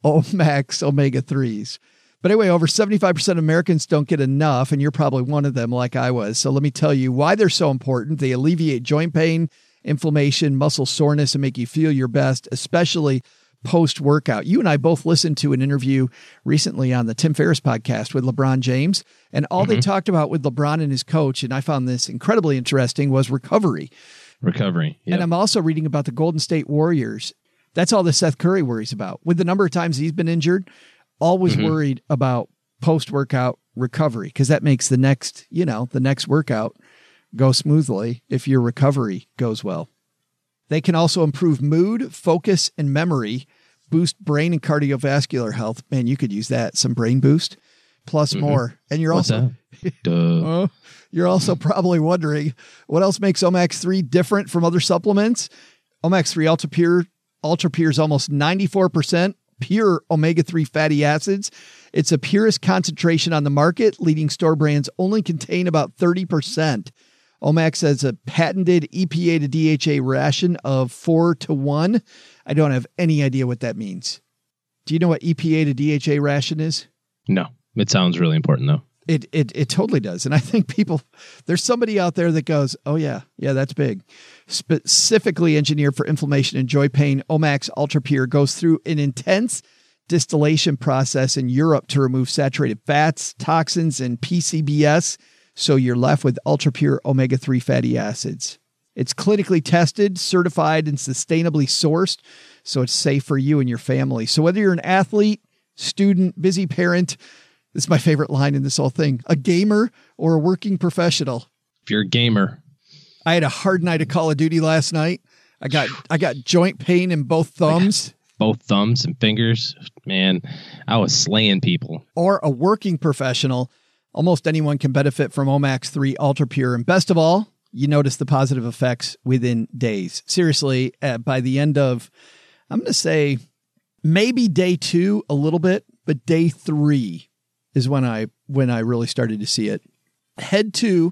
Omax omega threes. But anyway, over seventy-five percent of Americans don't get enough, and you're probably one of them like I was. So let me tell you why they're so important. They alleviate joint pain, inflammation, muscle soreness, and make you feel your best, especially post-workout. You and I both listened to an interview recently on the Tim Ferriss podcast with LeBron James, and all mm-hmm. they talked about with LeBron and his coach, and I found this incredibly interesting, was recovery. Recovery. Yep. And I'm also reading about the Golden State Warriors. That's all that Seth Curry worries about. With the number of times he's been injured, always mm-hmm. worried about post-workout recovery, because that makes the next, you know, the next workout go smoothly if your recovery goes well. They can also improve mood, focus, and memory, boost brain and cardiovascular health. Man, you could use that, some brain boost, plus mm-hmm. more. And you're What's also Duh. you're also probably wondering what else makes Omax three different from other supplements. Omax three Ultra Pure, Ultra Pure is almost ninety-four percent pure omega three fatty acids. It's the purest concentration on the market. Leading store brands only contain about thirty percent. Omax has a patented E P A to D H A ration of four to one. I don't have any idea what that means. Do you know what E P A to D H A ration is? No, it sounds really important though. It it it totally does. And I think people, there's somebody out there that goes, oh yeah, yeah, that's big. Specifically engineered for inflammation and joint pain, Omax Ultra Pure goes through an intense distillation process in Europe to remove saturated fats, toxins, and P C B S. So you're left with ultra pure omega three fatty acids. It's clinically tested, certified, and sustainably sourced, so it's safe for you and your family. So whether you're an athlete, student, busy parent, this is my favorite line in this whole thing, a gamer, or a working professional. If you're a gamer. I had a hard night of Call of Duty last night. I got I got joint pain in both thumbs. Both thumbs and fingers. Man, I was slaying people. Or a working professional. Almost anyone can benefit from Omax three Ultra Pure. And best of all, you notice the positive effects within days. Seriously, uh, by the end of, I'm going to say maybe day two a little bit, but day three is when I when I really started to see it. Head to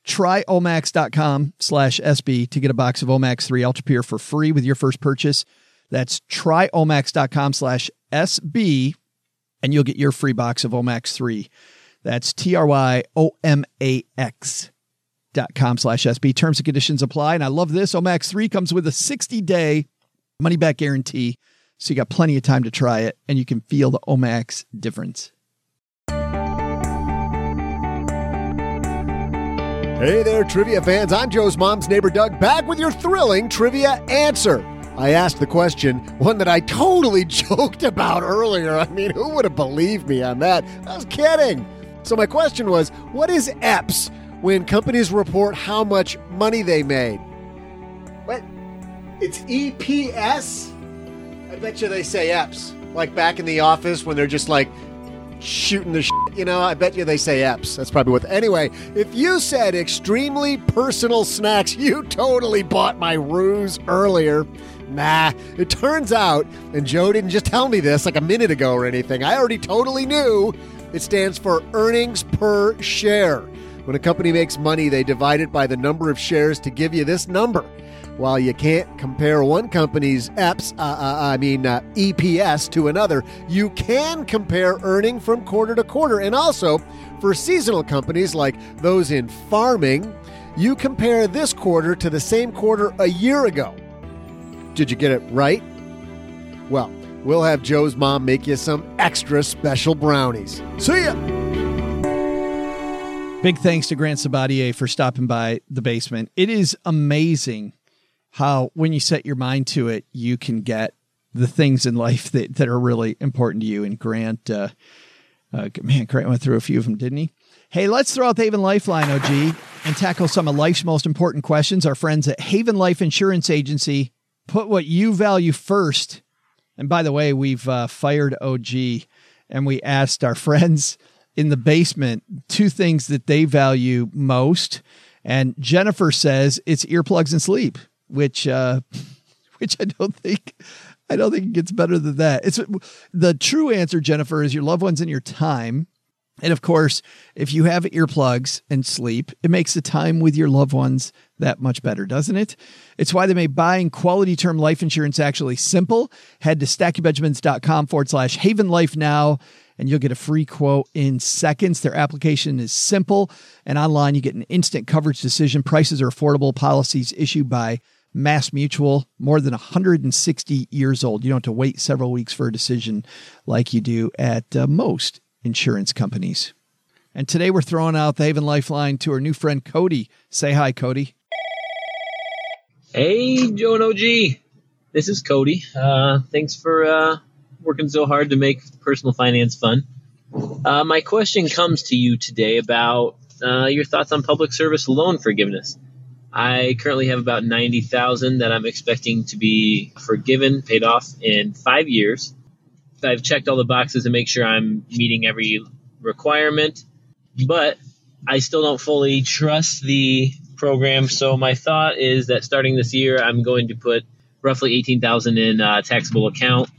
tryomax.com slash SB to get a box of Omax three Ultra Pure for free with your first purchase. That's tryomax.com slash SB, and you'll get your free box of Omax three. That's T-R-Y-O-M-A-X dot com slash S-B. Terms and conditions apply. And I love this. Omax three comes with a sixty-day money-back guarantee. So you got plenty of time to try it, and you can feel the Omax difference. Hey there, trivia fans. I'm Joe's mom's neighbor, Doug, back with your thrilling trivia answer. I asked the question, one that I totally joked about earlier. I mean, who would have believed me on that? I was kidding. So my question was, what is E P S when companies report how much money they made? What? It's E P S? I bet you they say E P S. Like back in the office when they're just like shooting the shit, you know, I bet you they say E P S. That's probably what. Anyway, if you said extremely personal snacks, you totally bought my ruse earlier. Nah, it turns out, and Joe didn't just tell me this like a minute ago or anything, I already totally knew, it stands for earnings per share. When a company makes money, they divide it by the number of shares to give you this number. While you can't compare one company's E P S, uh, uh, I mean uh, E P S to another, you can compare earning from quarter to quarter. And also, for seasonal companies like those in farming, you compare this quarter to the same quarter a year ago. Did you get it right? Well, we'll have Joe's mom make you some extra special brownies. See ya! Big thanks to Grant Sabatier for stopping by the basement. It is amazing how, when you set your mind to it, you can get the things in life that, that are really important to you. And Grant, uh, uh, man, Grant went through a few of them, didn't he? Hey, let's throw out the Haven Lifeline, O G, and tackle some of life's most important questions. Our friends at Haven Life Insurance Agency put what you value first. And by the way, we've uh, fired O G and we asked our friends in the basement two things that they value most. And Jennifer says it's earplugs and sleep, which, uh, which I don't think, I don't think it gets better than that. It's the true answer, Jennifer, is your loved ones and your time. And of course, if you have earplugs and sleep, it makes the time with your loved ones that much better, doesn't it? It's why they made buying quality term life insurance actually simple. Head to stackingbenjamins.com forward slash Haven Life now, and you'll get a free quote in seconds. Their application is simple, and online you get an instant coverage decision. Prices are affordable. Policies issued by Mass Mutual, more than one hundred sixty years old. You don't have to wait several weeks for a decision like you do at uh, most insurance companies. And today we're throwing out the Haven Lifeline to our new friend, Cody. Say hi, Cody. Hey, Joe and O G. This is Cody. Uh, thanks for uh, working so hard to make personal finance fun. Uh, my question comes to you today about uh, your thoughts on public service loan forgiveness. I currently have about ninety thousand dollars that I'm expecting to be forgiven, paid off in five years. I've checked all the boxes to make sure I'm meeting every requirement, but I still don't fully trust the program. So my thought is that starting this year, I'm going to put roughly eighteen thousand dollars in a taxable account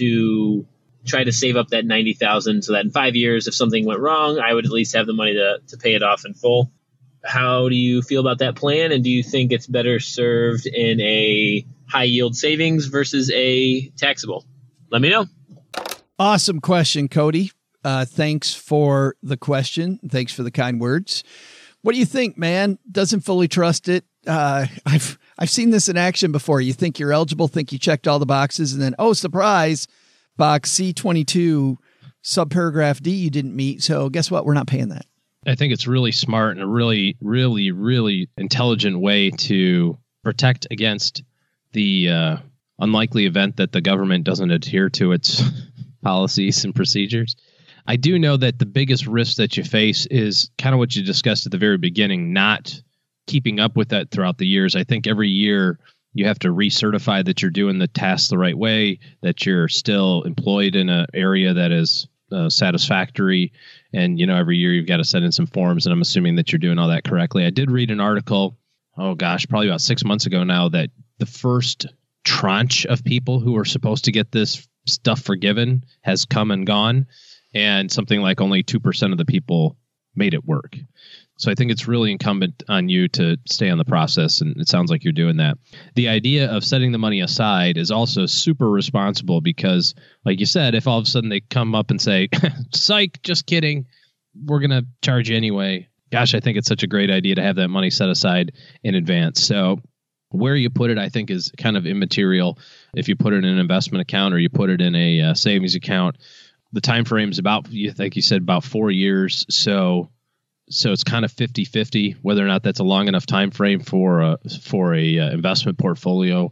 to try to save up that ninety thousand dollars so that in five years, if something went wrong, I would at least have the money to, to pay it off in full. How do you feel about that plan? And do you think it's better served in a high yield savings versus a taxable? Let me know. Awesome question, Cody. Uh, thanks for the question. Thanks for the kind words. What do you think, man? Doesn't fully trust it. Uh, I've I've seen this in action before. You think you're eligible, think you checked all the boxes, and then, oh, surprise, box C twenty-two, subparagraph D you didn't meet. So guess what? We're not paying that. I think it's really smart and a really, really, really intelligent way to protect against the uh, unlikely event that the government doesn't adhere to its policies and procedures. I do know that the biggest risk that you face is kind of what you discussed at the very beginning, not keeping up with that throughout the years. I think every year you have to recertify that you're doing the tasks the right way, that you're still employed in an area that is uh, satisfactory. And, you know, every year you've got to send in some forms, and I'm assuming that you're doing all that correctly. I did read an article, oh gosh, probably about six months ago now, that the first tranche of people who are supposed to get this stuff forgiven has come and gone, and something like only two percent of the people made it work. So I think it's really incumbent on you to stay on the process, and it sounds like you're doing that. The idea of setting the money aside is also super responsible because, like you said, if all of a sudden they come up and say, psych, just kidding, we're going to charge you anyway. Gosh, I think it's such a great idea to have that money set aside in advance. So where you put it, I think, is kind of immaterial. If you put it in an investment account or you put it in a uh, savings account, the time frame is about, you think you said, about four years. So so it's kind of fifty-fifty whether or not that's a long enough time frame for a, for a uh, investment portfolio.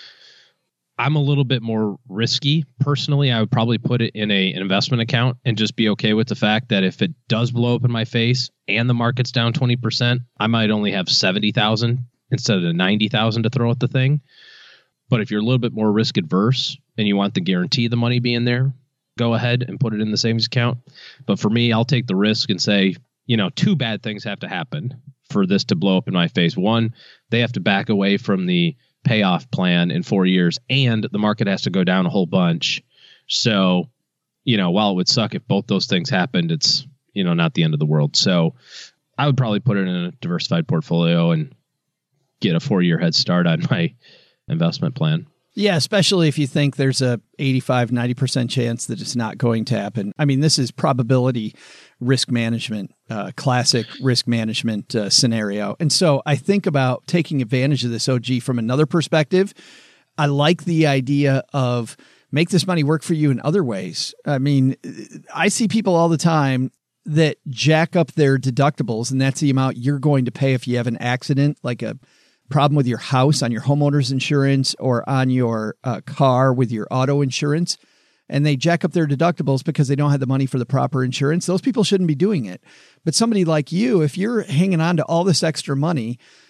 I'm a little bit more risky. Personally, I would probably put it in a, an investment account and just be okay with the fact that if it does blow up in my face and the market's down twenty percent, I might only have seventy thousand instead of the ninety thousand to throw at the thing. But if you're a little bit more risk adverse and you want the guarantee of the money being there, go ahead and put it in the savings account. But for me, I'll take the risk and say, you know, two bad things have to happen for this to blow up in my face. One, they have to back away from the payoff plan in four years, and the market has to go down a whole bunch. So, you know, while it would suck if both those things happened, it's, you know, not the end of the world. So I would probably put it in a diversified portfolio and get a four-year head start on my investment plan. Yeah, especially if you think there's a eighty-five, ninety percent chance that it's not going to happen. I mean, this is probability risk management, uh, classic risk management uh, scenario. And so I think about taking advantage of this, O G, from another perspective. I like the idea of make this money work for you in other ways. I mean, I see people all the time that jack up their deductibles, and that's the amount you're going to pay if you have an accident, like a problem with your house on your homeowner's insurance or on your uh, car with your auto insurance. And they jack up their deductibles because they don't have the money for the proper insurance. Those people shouldn't be doing it. But somebody like you, if you're hanging on to all this extra money,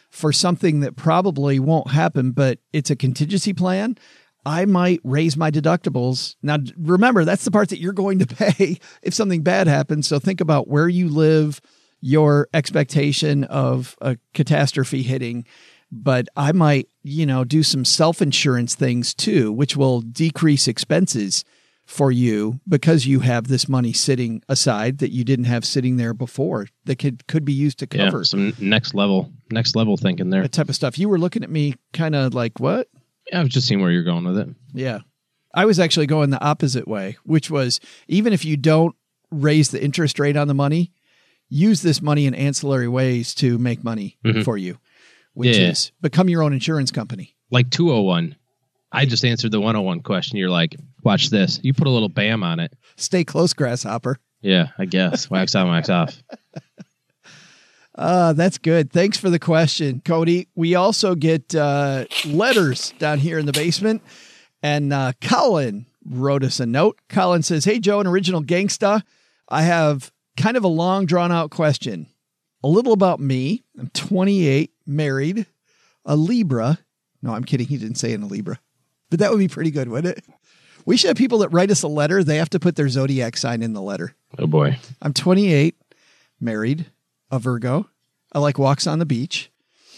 for something that probably won't happen, but it's a contingency plan, I might raise my deductibles. Now, remember, that's the part that you're going to pay if something bad happens. So think about where you live, your expectation of a catastrophe hitting. But I might, you know, do some self-insurance things too, which will decrease expenses for you because you have this money sitting aside that you didn't have sitting there before that could, could be used to cover. Yeah, some next level, next level thinking there. That type of stuff. You were looking at me kind of like, what? Yeah, I was just seeing where you're going with it. Yeah. I was actually going the opposite way, which was even if you don't raise the interest rate on the money, use this money in ancillary ways to make money mm-hmm. for you, which yeah. is become your own insurance company. Like two oh one. I just answered the one oh one question. You're like, watch this. You put a little bam on it. Stay close, grasshopper. Yeah, I guess. Wax on, wax off. Uh, that's good. Thanks for the question, Cody. We also get uh, letters down here in the basement. And uh, Colin wrote us a note. Colin says, hey, Joe, an original gangsta. I have kind of a long, drawn-out question. A little about me. I'm twenty-eight, married, a Libra. No, I'm kidding. He didn't say in a Libra. But that would be pretty good, wouldn't it? We should have people that write us a letter. They have to put their zodiac sign in the letter. Oh, boy. I'm twenty-eight, married, a Virgo. I like walks on the beach.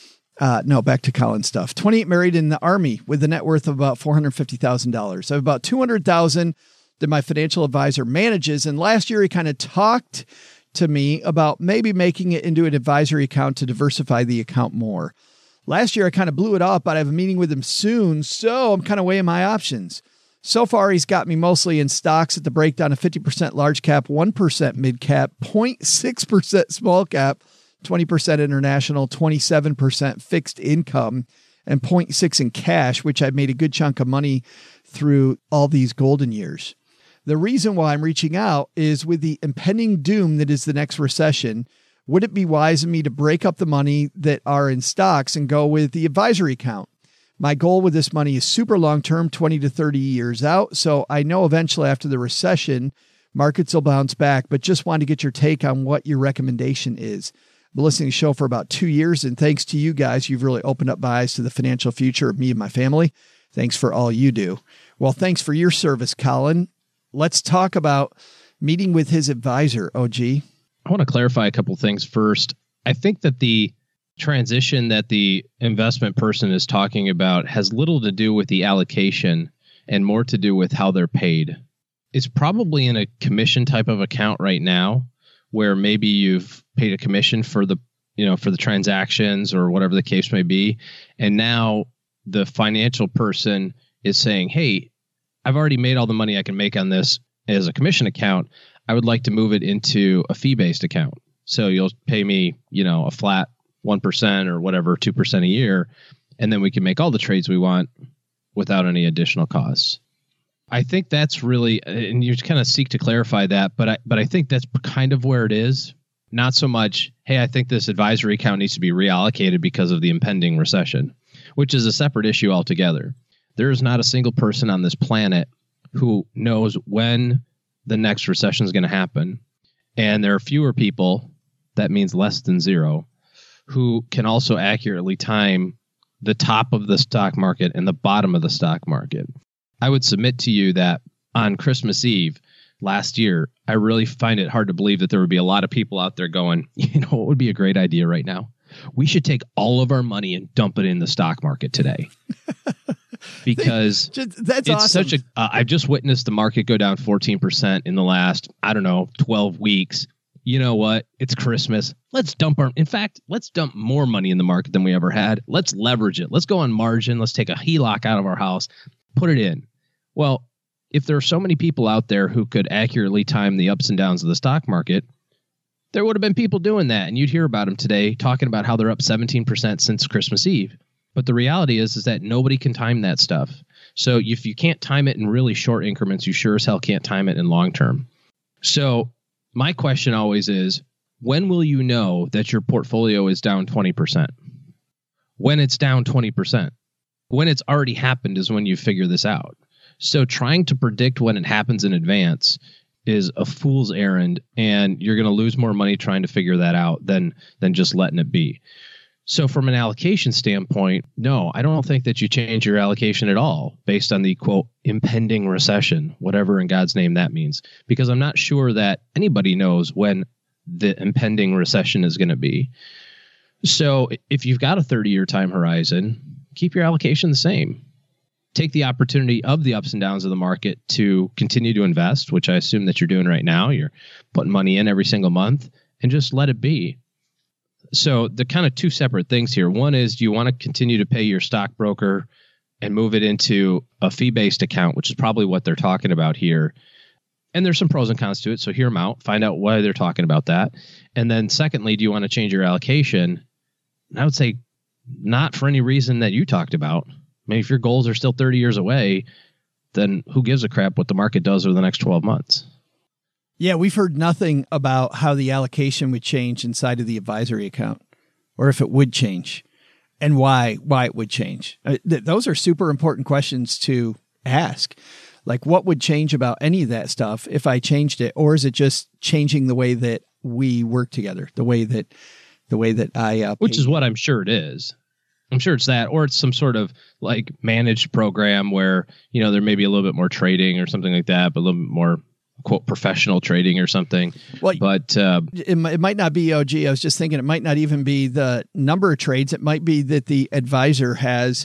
Uh, no, back to Colin stuff. twenty-eight, married in the Army with a net worth of about four hundred fifty thousand dollars. I have about two hundred thousand dollars that my financial advisor manages. And last year he kind of talked to me about maybe making it into an advisory account to diversify the account more. Last year I kind of blew it off, but I have a meeting with him soon. So I'm kind of weighing my options. So far, he's got me mostly in stocks at the breakdown of fifty percent large cap, one percent mid cap, zero point six percent small cap, twenty percent international, twenty-seven percent fixed income, and zero point six in cash, which I've made a good chunk of money through all these golden years. The reason why I'm reaching out is with the impending doom that is the next recession, would it be wise of me to break up the money that are in stocks and go with the advisory account? My goal with this money is super long-term, twenty to thirty years out. So I know eventually after the recession, markets will bounce back, but just wanted to get your take on what your recommendation is. I've been listening to the show for about two years, and thanks to you guys, you've really opened up my eyes to the financial future of me and my family. Thanks for all you do. Well, thanks for your service, Colin. Let's talk about meeting with his advisor, O G. I want to clarify a couple things first. I think that the transition that the investment person is talking about has little to do with the allocation and more to do with how they're paid. It's probably in a commission type of account right now where maybe you've paid a commission for the, you know, for the transactions or whatever the case may be. And now the financial person is saying, hey, I've already made all the money I can make on this as a commission account. I would like to move it into a fee-based account. So you'll pay me, you know, a flat one percent or whatever, two percent a year, and then we can make all the trades we want without any additional costs. I think that's really, and you kind of seek to clarify that, but I, but I think that's kind of where it is. Not so much, hey, I think this advisory account needs to be reallocated because of the impending recession, which is a separate issue altogether. There is not a single person on this planet who knows when the next recession is going to happen. And there are fewer people, that means less than zero, who can also accurately time the top of the stock market and the bottom of the stock market. I would submit to you that on Christmas Eve last year, I really find it hard to believe that there would be a lot of people out there going, you know, what would be a great idea right now? We should take all of our money and dump it in the stock market today. Because that's it's awesome. such a, uh, I've just witnessed the market go down fourteen percent in the last, I don't know, twelve weeks. You know what? It's Christmas. Let's dump our, in fact, let's dump more money in the market than we ever had. Let's leverage it. Let's go on margin. Let's take a H E L O C out of our house, put it in. Well, if there are so many people out there who could accurately time the ups and downs of the stock market, there would have been people doing that. And you'd hear about them today talking about how they're up seventeen percent since Christmas Eve. But the reality is, is that nobody can time that stuff. So if you can't time it in really short increments, you sure as hell can't time it in long term. So my question always is, when will you know that your portfolio is down twenty percent? When it's down twenty percent. When it's already happened is when you figure this out. So trying to predict when it happens in advance is a fool's errand, and you're going to lose more money trying to figure that out than than just letting it be. So from an allocation standpoint, no, I don't think that you change your allocation at all based on the, quote, impending recession, whatever in God's name that means, because I'm not sure that anybody knows when the impending recession is going to be. So if you've got a thirty-year time horizon, keep your allocation the same. Take the opportunity of the ups and downs of the market to continue to invest, which I assume that you're doing right now. You're putting money in every single month, and just let it be. So the kind of two separate things here. One is, do you want to continue to pay your stockbroker and move it into a fee-based account, which is probably what they're talking about here. And there's some pros and cons to it. So hear them out, find out why they're talking about that. And then secondly, do you want to change your allocation? And I would say not for any reason that you talked about. I mean, if your goals are still thirty years away, then who gives a crap what the market does over the next twelve months? Yeah, we've heard nothing about how the allocation would change inside of the advisory account, or if it would change, and why why it would change. Uh, th- those are super important questions to ask. Like, what would change about any of that stuff if I changed it, or is it just changing the way that we work together, the way that the way that I uh, which is what I'm sure it is. I'm sure it's that, or it's some sort of like managed program where, you know, there may be a little bit more trading or something like that, but a little bit more, quote, professional trading or something. Well, but uh, it, it might not be O G. I was just thinking it might not even be the number of trades. It might be that the advisor has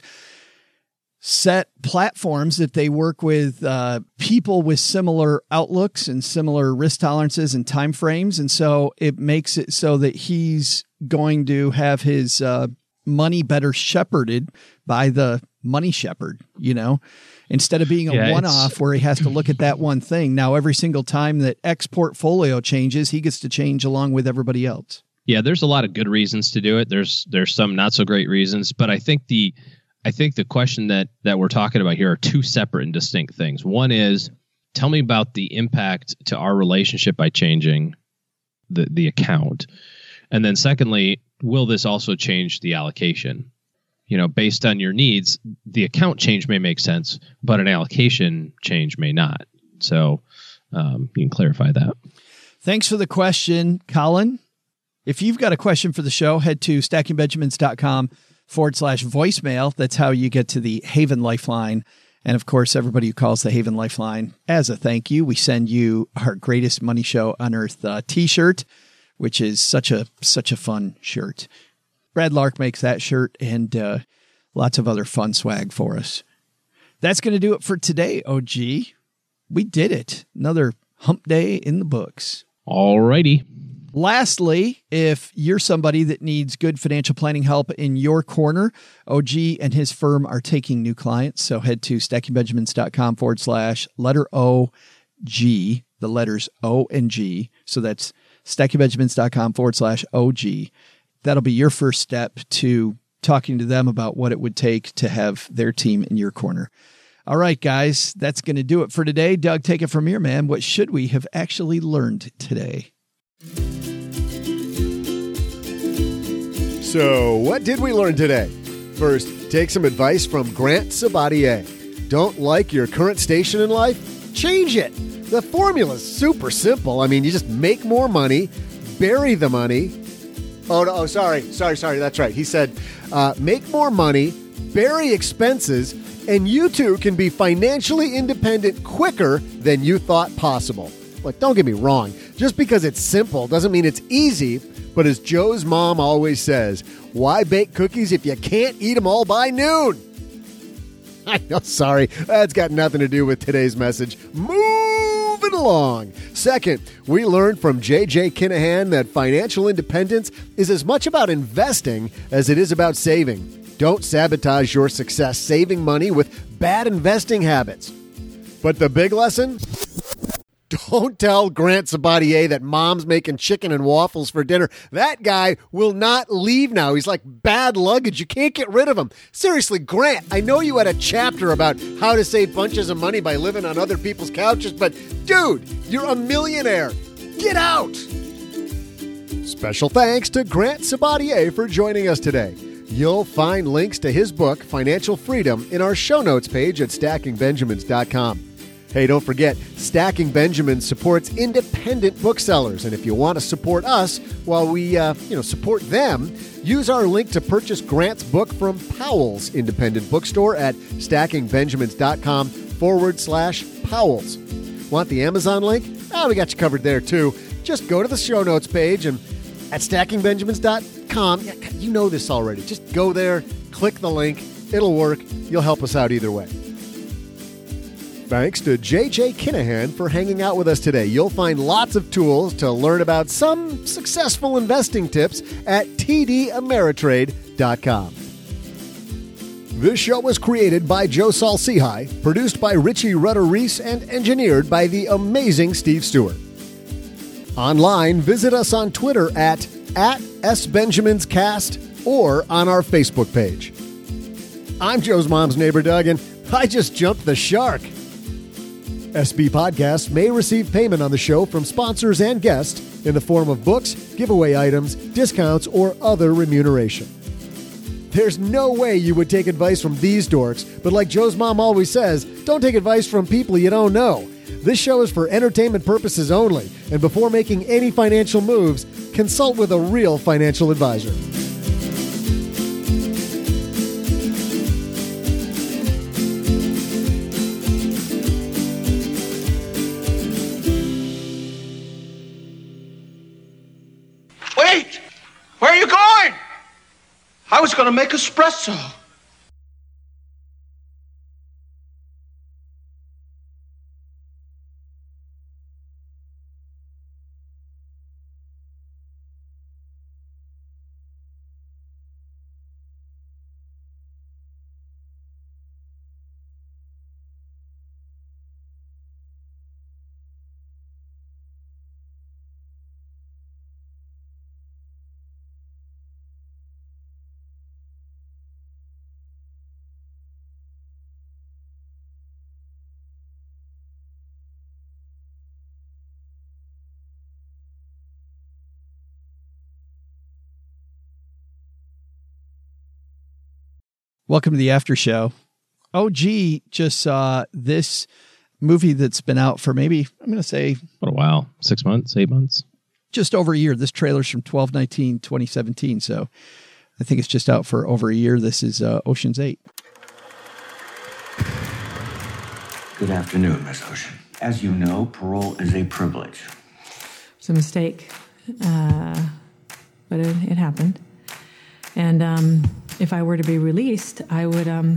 set platforms that they work with uh, people with similar outlooks and similar risk tolerances and timeframes. And so it makes it so that he's going to have his uh, money better shepherded by the money shepherd, you know, instead of being a yeah, one-off where he has to look at that one thing. Now, every single time that X portfolio changes, he gets to change along with everybody else. Yeah, there's a lot of good reasons to do it. There's there's some not so great reasons, but I think the I think the question that that we're talking about here are two separate and distinct things. One is, tell me about the impact to our relationship by changing the the account. And then secondly, will this also change the allocation? You know, based on your needs, the account change may make sense, but an allocation change may not. So um, you can clarify that. Thanks for the question, Colin. If you've got a question for the show, head to stackingbenjamins.com forward slash voicemail. That's how you get to the Haven Lifeline. And of course, everybody who calls the Haven Lifeline, as a thank you, we send you our Greatest Money Show on Earth uh, t-shirt, which is such a such a fun shirt. Brad Lark makes that shirt and uh, lots of other fun swag for us. That's going to do it for today, O G. We did it. Another hump day in the books. All righty. Lastly, if you're somebody that needs good financial planning help in your corner, O G and his firm are taking new clients. So head to stackingbenjamins.com forward slash letter O G, the letters O and G. So that's stackingbenjamins.com forward slash OG. That'll be your first step to talking to them about what it would take to have their team in your corner. All right, guys, that's going to do it for today. Doug, take it from here, man. What should we have actually learned today? So what did we learn today? First, take some advice from Grant Sabatier. Don't like your current station in life? Change it. The formula's super simple. I mean, you just make more money, bury the money. Oh, no, oh, sorry, sorry, sorry. That's right. He said, uh, make more money, bury expenses, and you too can be financially independent quicker than you thought possible. Look, don't get me wrong. Just because it's simple doesn't mean it's easy. But as Joe's mom always says, why bake cookies if you can't eat them all by noon? I know, sorry. That's got nothing to do with today's message. Moving along. Second, we learned from J J Kinahan that financial independence is as much about investing as it is about saving. Don't sabotage your success saving money with bad investing habits. But the big lesson? Don't tell Grant Sabatier that mom's making chicken and waffles for dinner. That guy will not leave now. He's like bad luggage. You can't get rid of him. Seriously, Grant, I know you had a chapter about how to save bunches of money by living on other people's couches, but dude, you're a millionaire. Get out! Special thanks to Grant Sabatier for joining us today. You'll find links to his book, Financial Freedom, in our show notes page at stacking benjamins dot com. Hey, don't forget, Stacking Benjamins supports independent booksellers. And if you want to support us while we, uh, you know, support them, use our link to purchase Grant's book from Powell's Independent Bookstore at stackingbenjamins.com forward slash Powell's. Want the Amazon link? Oh, we got you covered there, too. Just go to the show notes page and at stacking benjamins dot com. You know this already. Just go there, click the link. It'll work. You'll help us out either way. Thanks to J J Kinahan for hanging out with us today. You'll find lots of tools to learn about some successful investing tips at t d ameritrade dot com. This show was created by Joe Saul-Sehy, produced by Richie Rutter-Reese, and engineered by the amazing Steve Stewart. Online, visit us on Twitter at, at SBenjaminsCast or on our Facebook page. I'm Joe's mom's neighbor, Doug, and I just jumped the shark. S B Podcasts may receive payment on the show from sponsors and guests in the form of books, giveaway items, discounts, or other remuneration. There's no way you would take advice from these dorks, but like Joe's mom always says, don't take advice from people you don't know. This show is for entertainment purposes only, and before making any financial moves, consult with a real financial advisor. Wait! Where are you going? I was going to make espresso. Welcome to the after show. O G just saw this movie that's been out for maybe, I'm going to say... What a while. Six months, eight months? Just over a year. This trailer's from twelve nineteen twenty seventeen, so I think it's just out for over a year. This is uh, Ocean's eight. Good afternoon, Miss Ocean. As you know, parole is a privilege. It's a mistake, uh, but it, it happened. And um, if I were to be released, I would, um,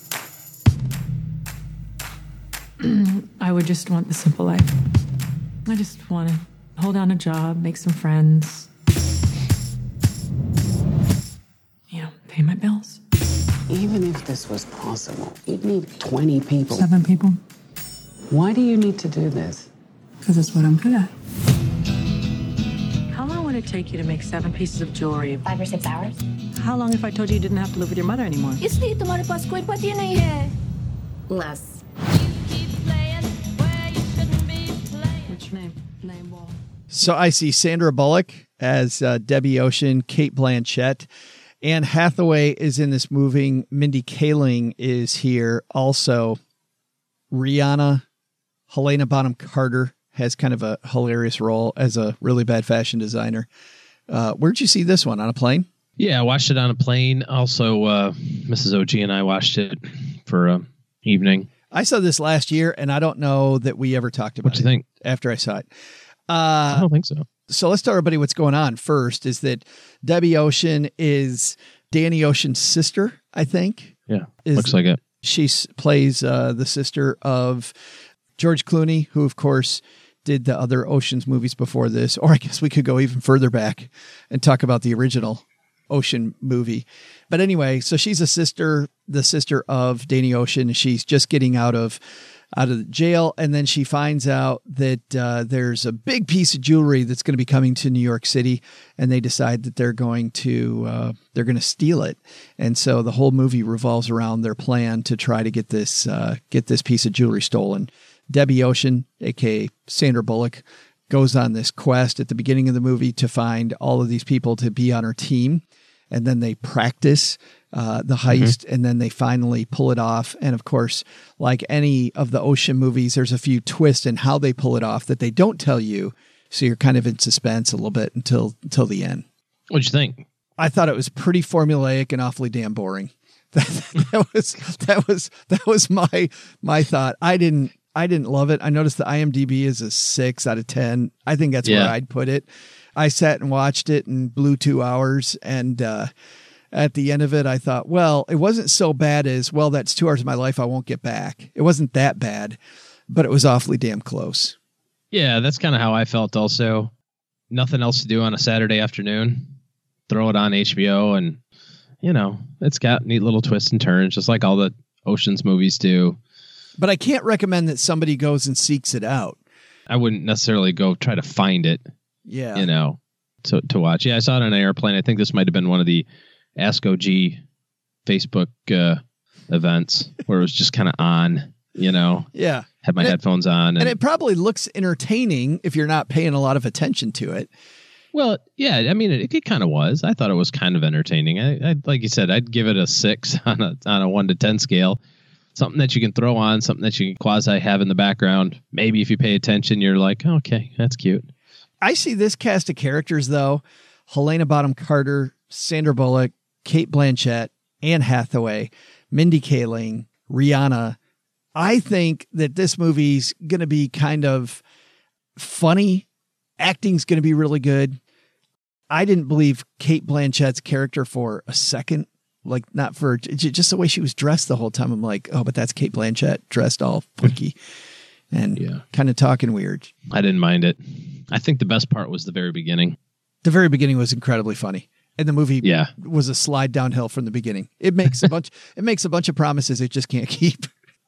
I would just want the simple life. I just want to hold down a job, make some friends, you know, pay my bills. Even if this was possible, you'd need twenty people. Seven people. Why do you need to do this? Because it's what I'm good at. How long would it take you to make seven pieces of jewelry? Five or six hours. How long if I told you you didn't have to live with your mother anymore? इसलिए तुम्हारे पास कोई पति नहीं है. Less. Which name? Name wall. So I see Sandra Bullock as uh, Debbie Ocean, Cate Blanchett. Anne Hathaway is in this movie. Mindy Kaling is here also. Rihanna, Helena Bonham Carter has kind of a hilarious role as a really bad fashion designer. Uh, where'd you see this one? On a plane? Yeah, I watched it on a plane. Also, uh, Missus O G and I watched it for an evening. I saw this last year, and I don't know that we ever talked about What'd it. you think? After I saw it. Uh, I don't think so. So let's tell everybody what's going on. First is that Debbie Ocean is Danny Ocean's sister, I think. Yeah, is, looks like it. She plays uh, the sister of George Clooney, who, of course, did the other Ocean's movies before this. Or I guess we could go even further back and talk about the original Ocean movie. But anyway, so she's a sister, the sister of Danny Ocean. She's just getting out of out of jail, and then she finds out that uh, there's a big piece of jewelry that's going to be coming to New York City, and they decide that they're going to uh, they're going to steal it. And so the whole movie revolves around their plan to try to get this uh, get this piece of jewelry stolen. Debbie Ocean, aka Sandra Bullock, goes on this quest at the beginning of the movie to find all of these people to be on her team. and then they practice uh, the heist, mm-hmm. and then they finally pull it off. And of course, like any of the ocean movies, there's a few twists in how they pull it off that they don't tell you. So you're kind of in suspense a little bit until until the end. What'd you think? I thought it was pretty formulaic and awfully damn boring. That, that was that was that was my my thought. I didn't I didn't love it. I noticed the I M D B is a six out of ten. I think that's yeah. where I'd put it. I sat and watched it and blew two hours. And uh, at the end of it, I thought, well, it wasn't so bad as, well, that's two hours of my life I won't get back. It wasn't that bad, but it was awfully damn close. Yeah, that's kind of how I felt also. Nothing else to do on a Saturday afternoon. Throw it on H B O, and, you know, it's got neat little twists and turns, just like all the Ocean's movies do. But I can't recommend that somebody goes and seeks it out. I wouldn't necessarily go try to find it. Yeah. You know, to to watch. Yeah, I saw it on an airplane. I think this might have been one of the Ask O G Facebook uh, events where it was just kind of on, you know. Yeah. Had my and headphones it, on. And, and it probably looks entertaining if you're not paying a lot of attention to it. Well, yeah, I mean, it, it kind of was. I thought it was kind of entertaining. I, I, like you said, I'd give it a six on a on a one to ten scale. Something that you can throw on, something that you can quasi have in the background. Maybe if you pay attention, you're like, oh, okay, that's cute. I see this cast of characters, though. Helena Bonham Carter, Sandra Bullock, Cate Blanchett, Anne Hathaway, Mindy Kaling, Rihanna. I think that this movie's going to be kind of funny. Acting's going to be really good. I didn't believe Cate Blanchett's character for a second. Like, not for just the way she was dressed the whole time. I'm like, oh, but that's Cate Blanchett dressed all funky and yeah. kind of talking weird. I didn't mind it. I think the best part was the very beginning. The very beginning was incredibly funny. And the movie yeah. was a slide downhill from the beginning. It makes a bunch, it makes a bunch of promises it just can't keep.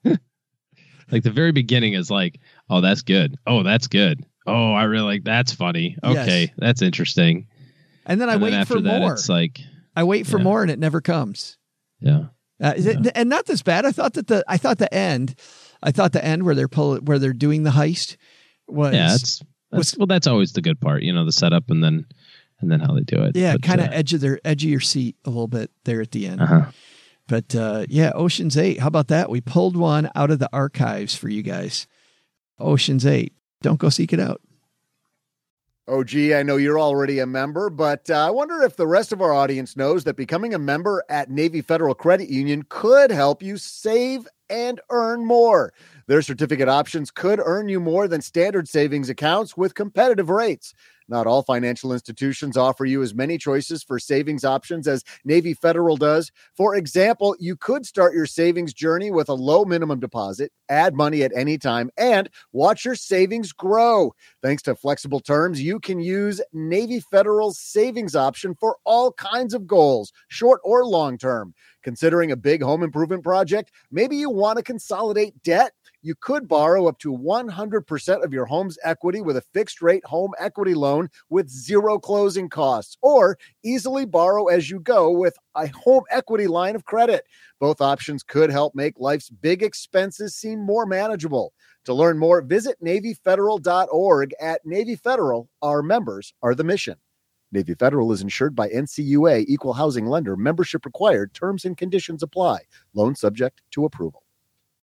Like the very beginning is like, oh, that's good. Oh, that's good. Oh, I really like, that's funny. Okay. Yes. That's interesting. And then I and wait then after for that, more. It's like, I wait for yeah. more and it never comes. Yeah. Uh, yeah. It, and not this bad. I thought that the, I thought the end, I thought the end where they're pull, where they're doing the heist was, yeah, that's, that's was, well, that's always the good part, you know, the setup and then, and then how they do it. Yeah. Kind of uh, edge of their edge of your seat a little bit there at the end. Uh-huh. But uh, yeah, Ocean's eight. How about that? We pulled one out of the archives for you guys. Ocean's eight. Don't go seek it out. Oh, gee, I know you're already a member, but uh, I wonder if the rest of our audience knows that becoming a member at Navy Federal Credit Union could help you save and earn more. Their certificate options could earn you more than standard savings accounts with competitive rates. Not all financial institutions offer you as many choices for savings options as Navy Federal does. For example, you could start your savings journey with a low minimum deposit, add money at any time, and watch your savings grow. Thanks to flexible terms, you can use Navy Federal's savings option for all kinds of goals, short or long term. Considering a big home improvement project, maybe you want to consolidate debt. You could borrow up to one hundred percent of your home's equity with a fixed rate home equity loan with zero closing costs, or easily borrow as you go with a home equity line of credit. Both options could help make life's big expenses seem more manageable. To learn more, visit Navy Federal dot org. At Navy Federal, our members are the mission. Navy Federal is insured by N C U A, Equal Housing Lender. Membership required. Terms and conditions apply. Loan subject to approval.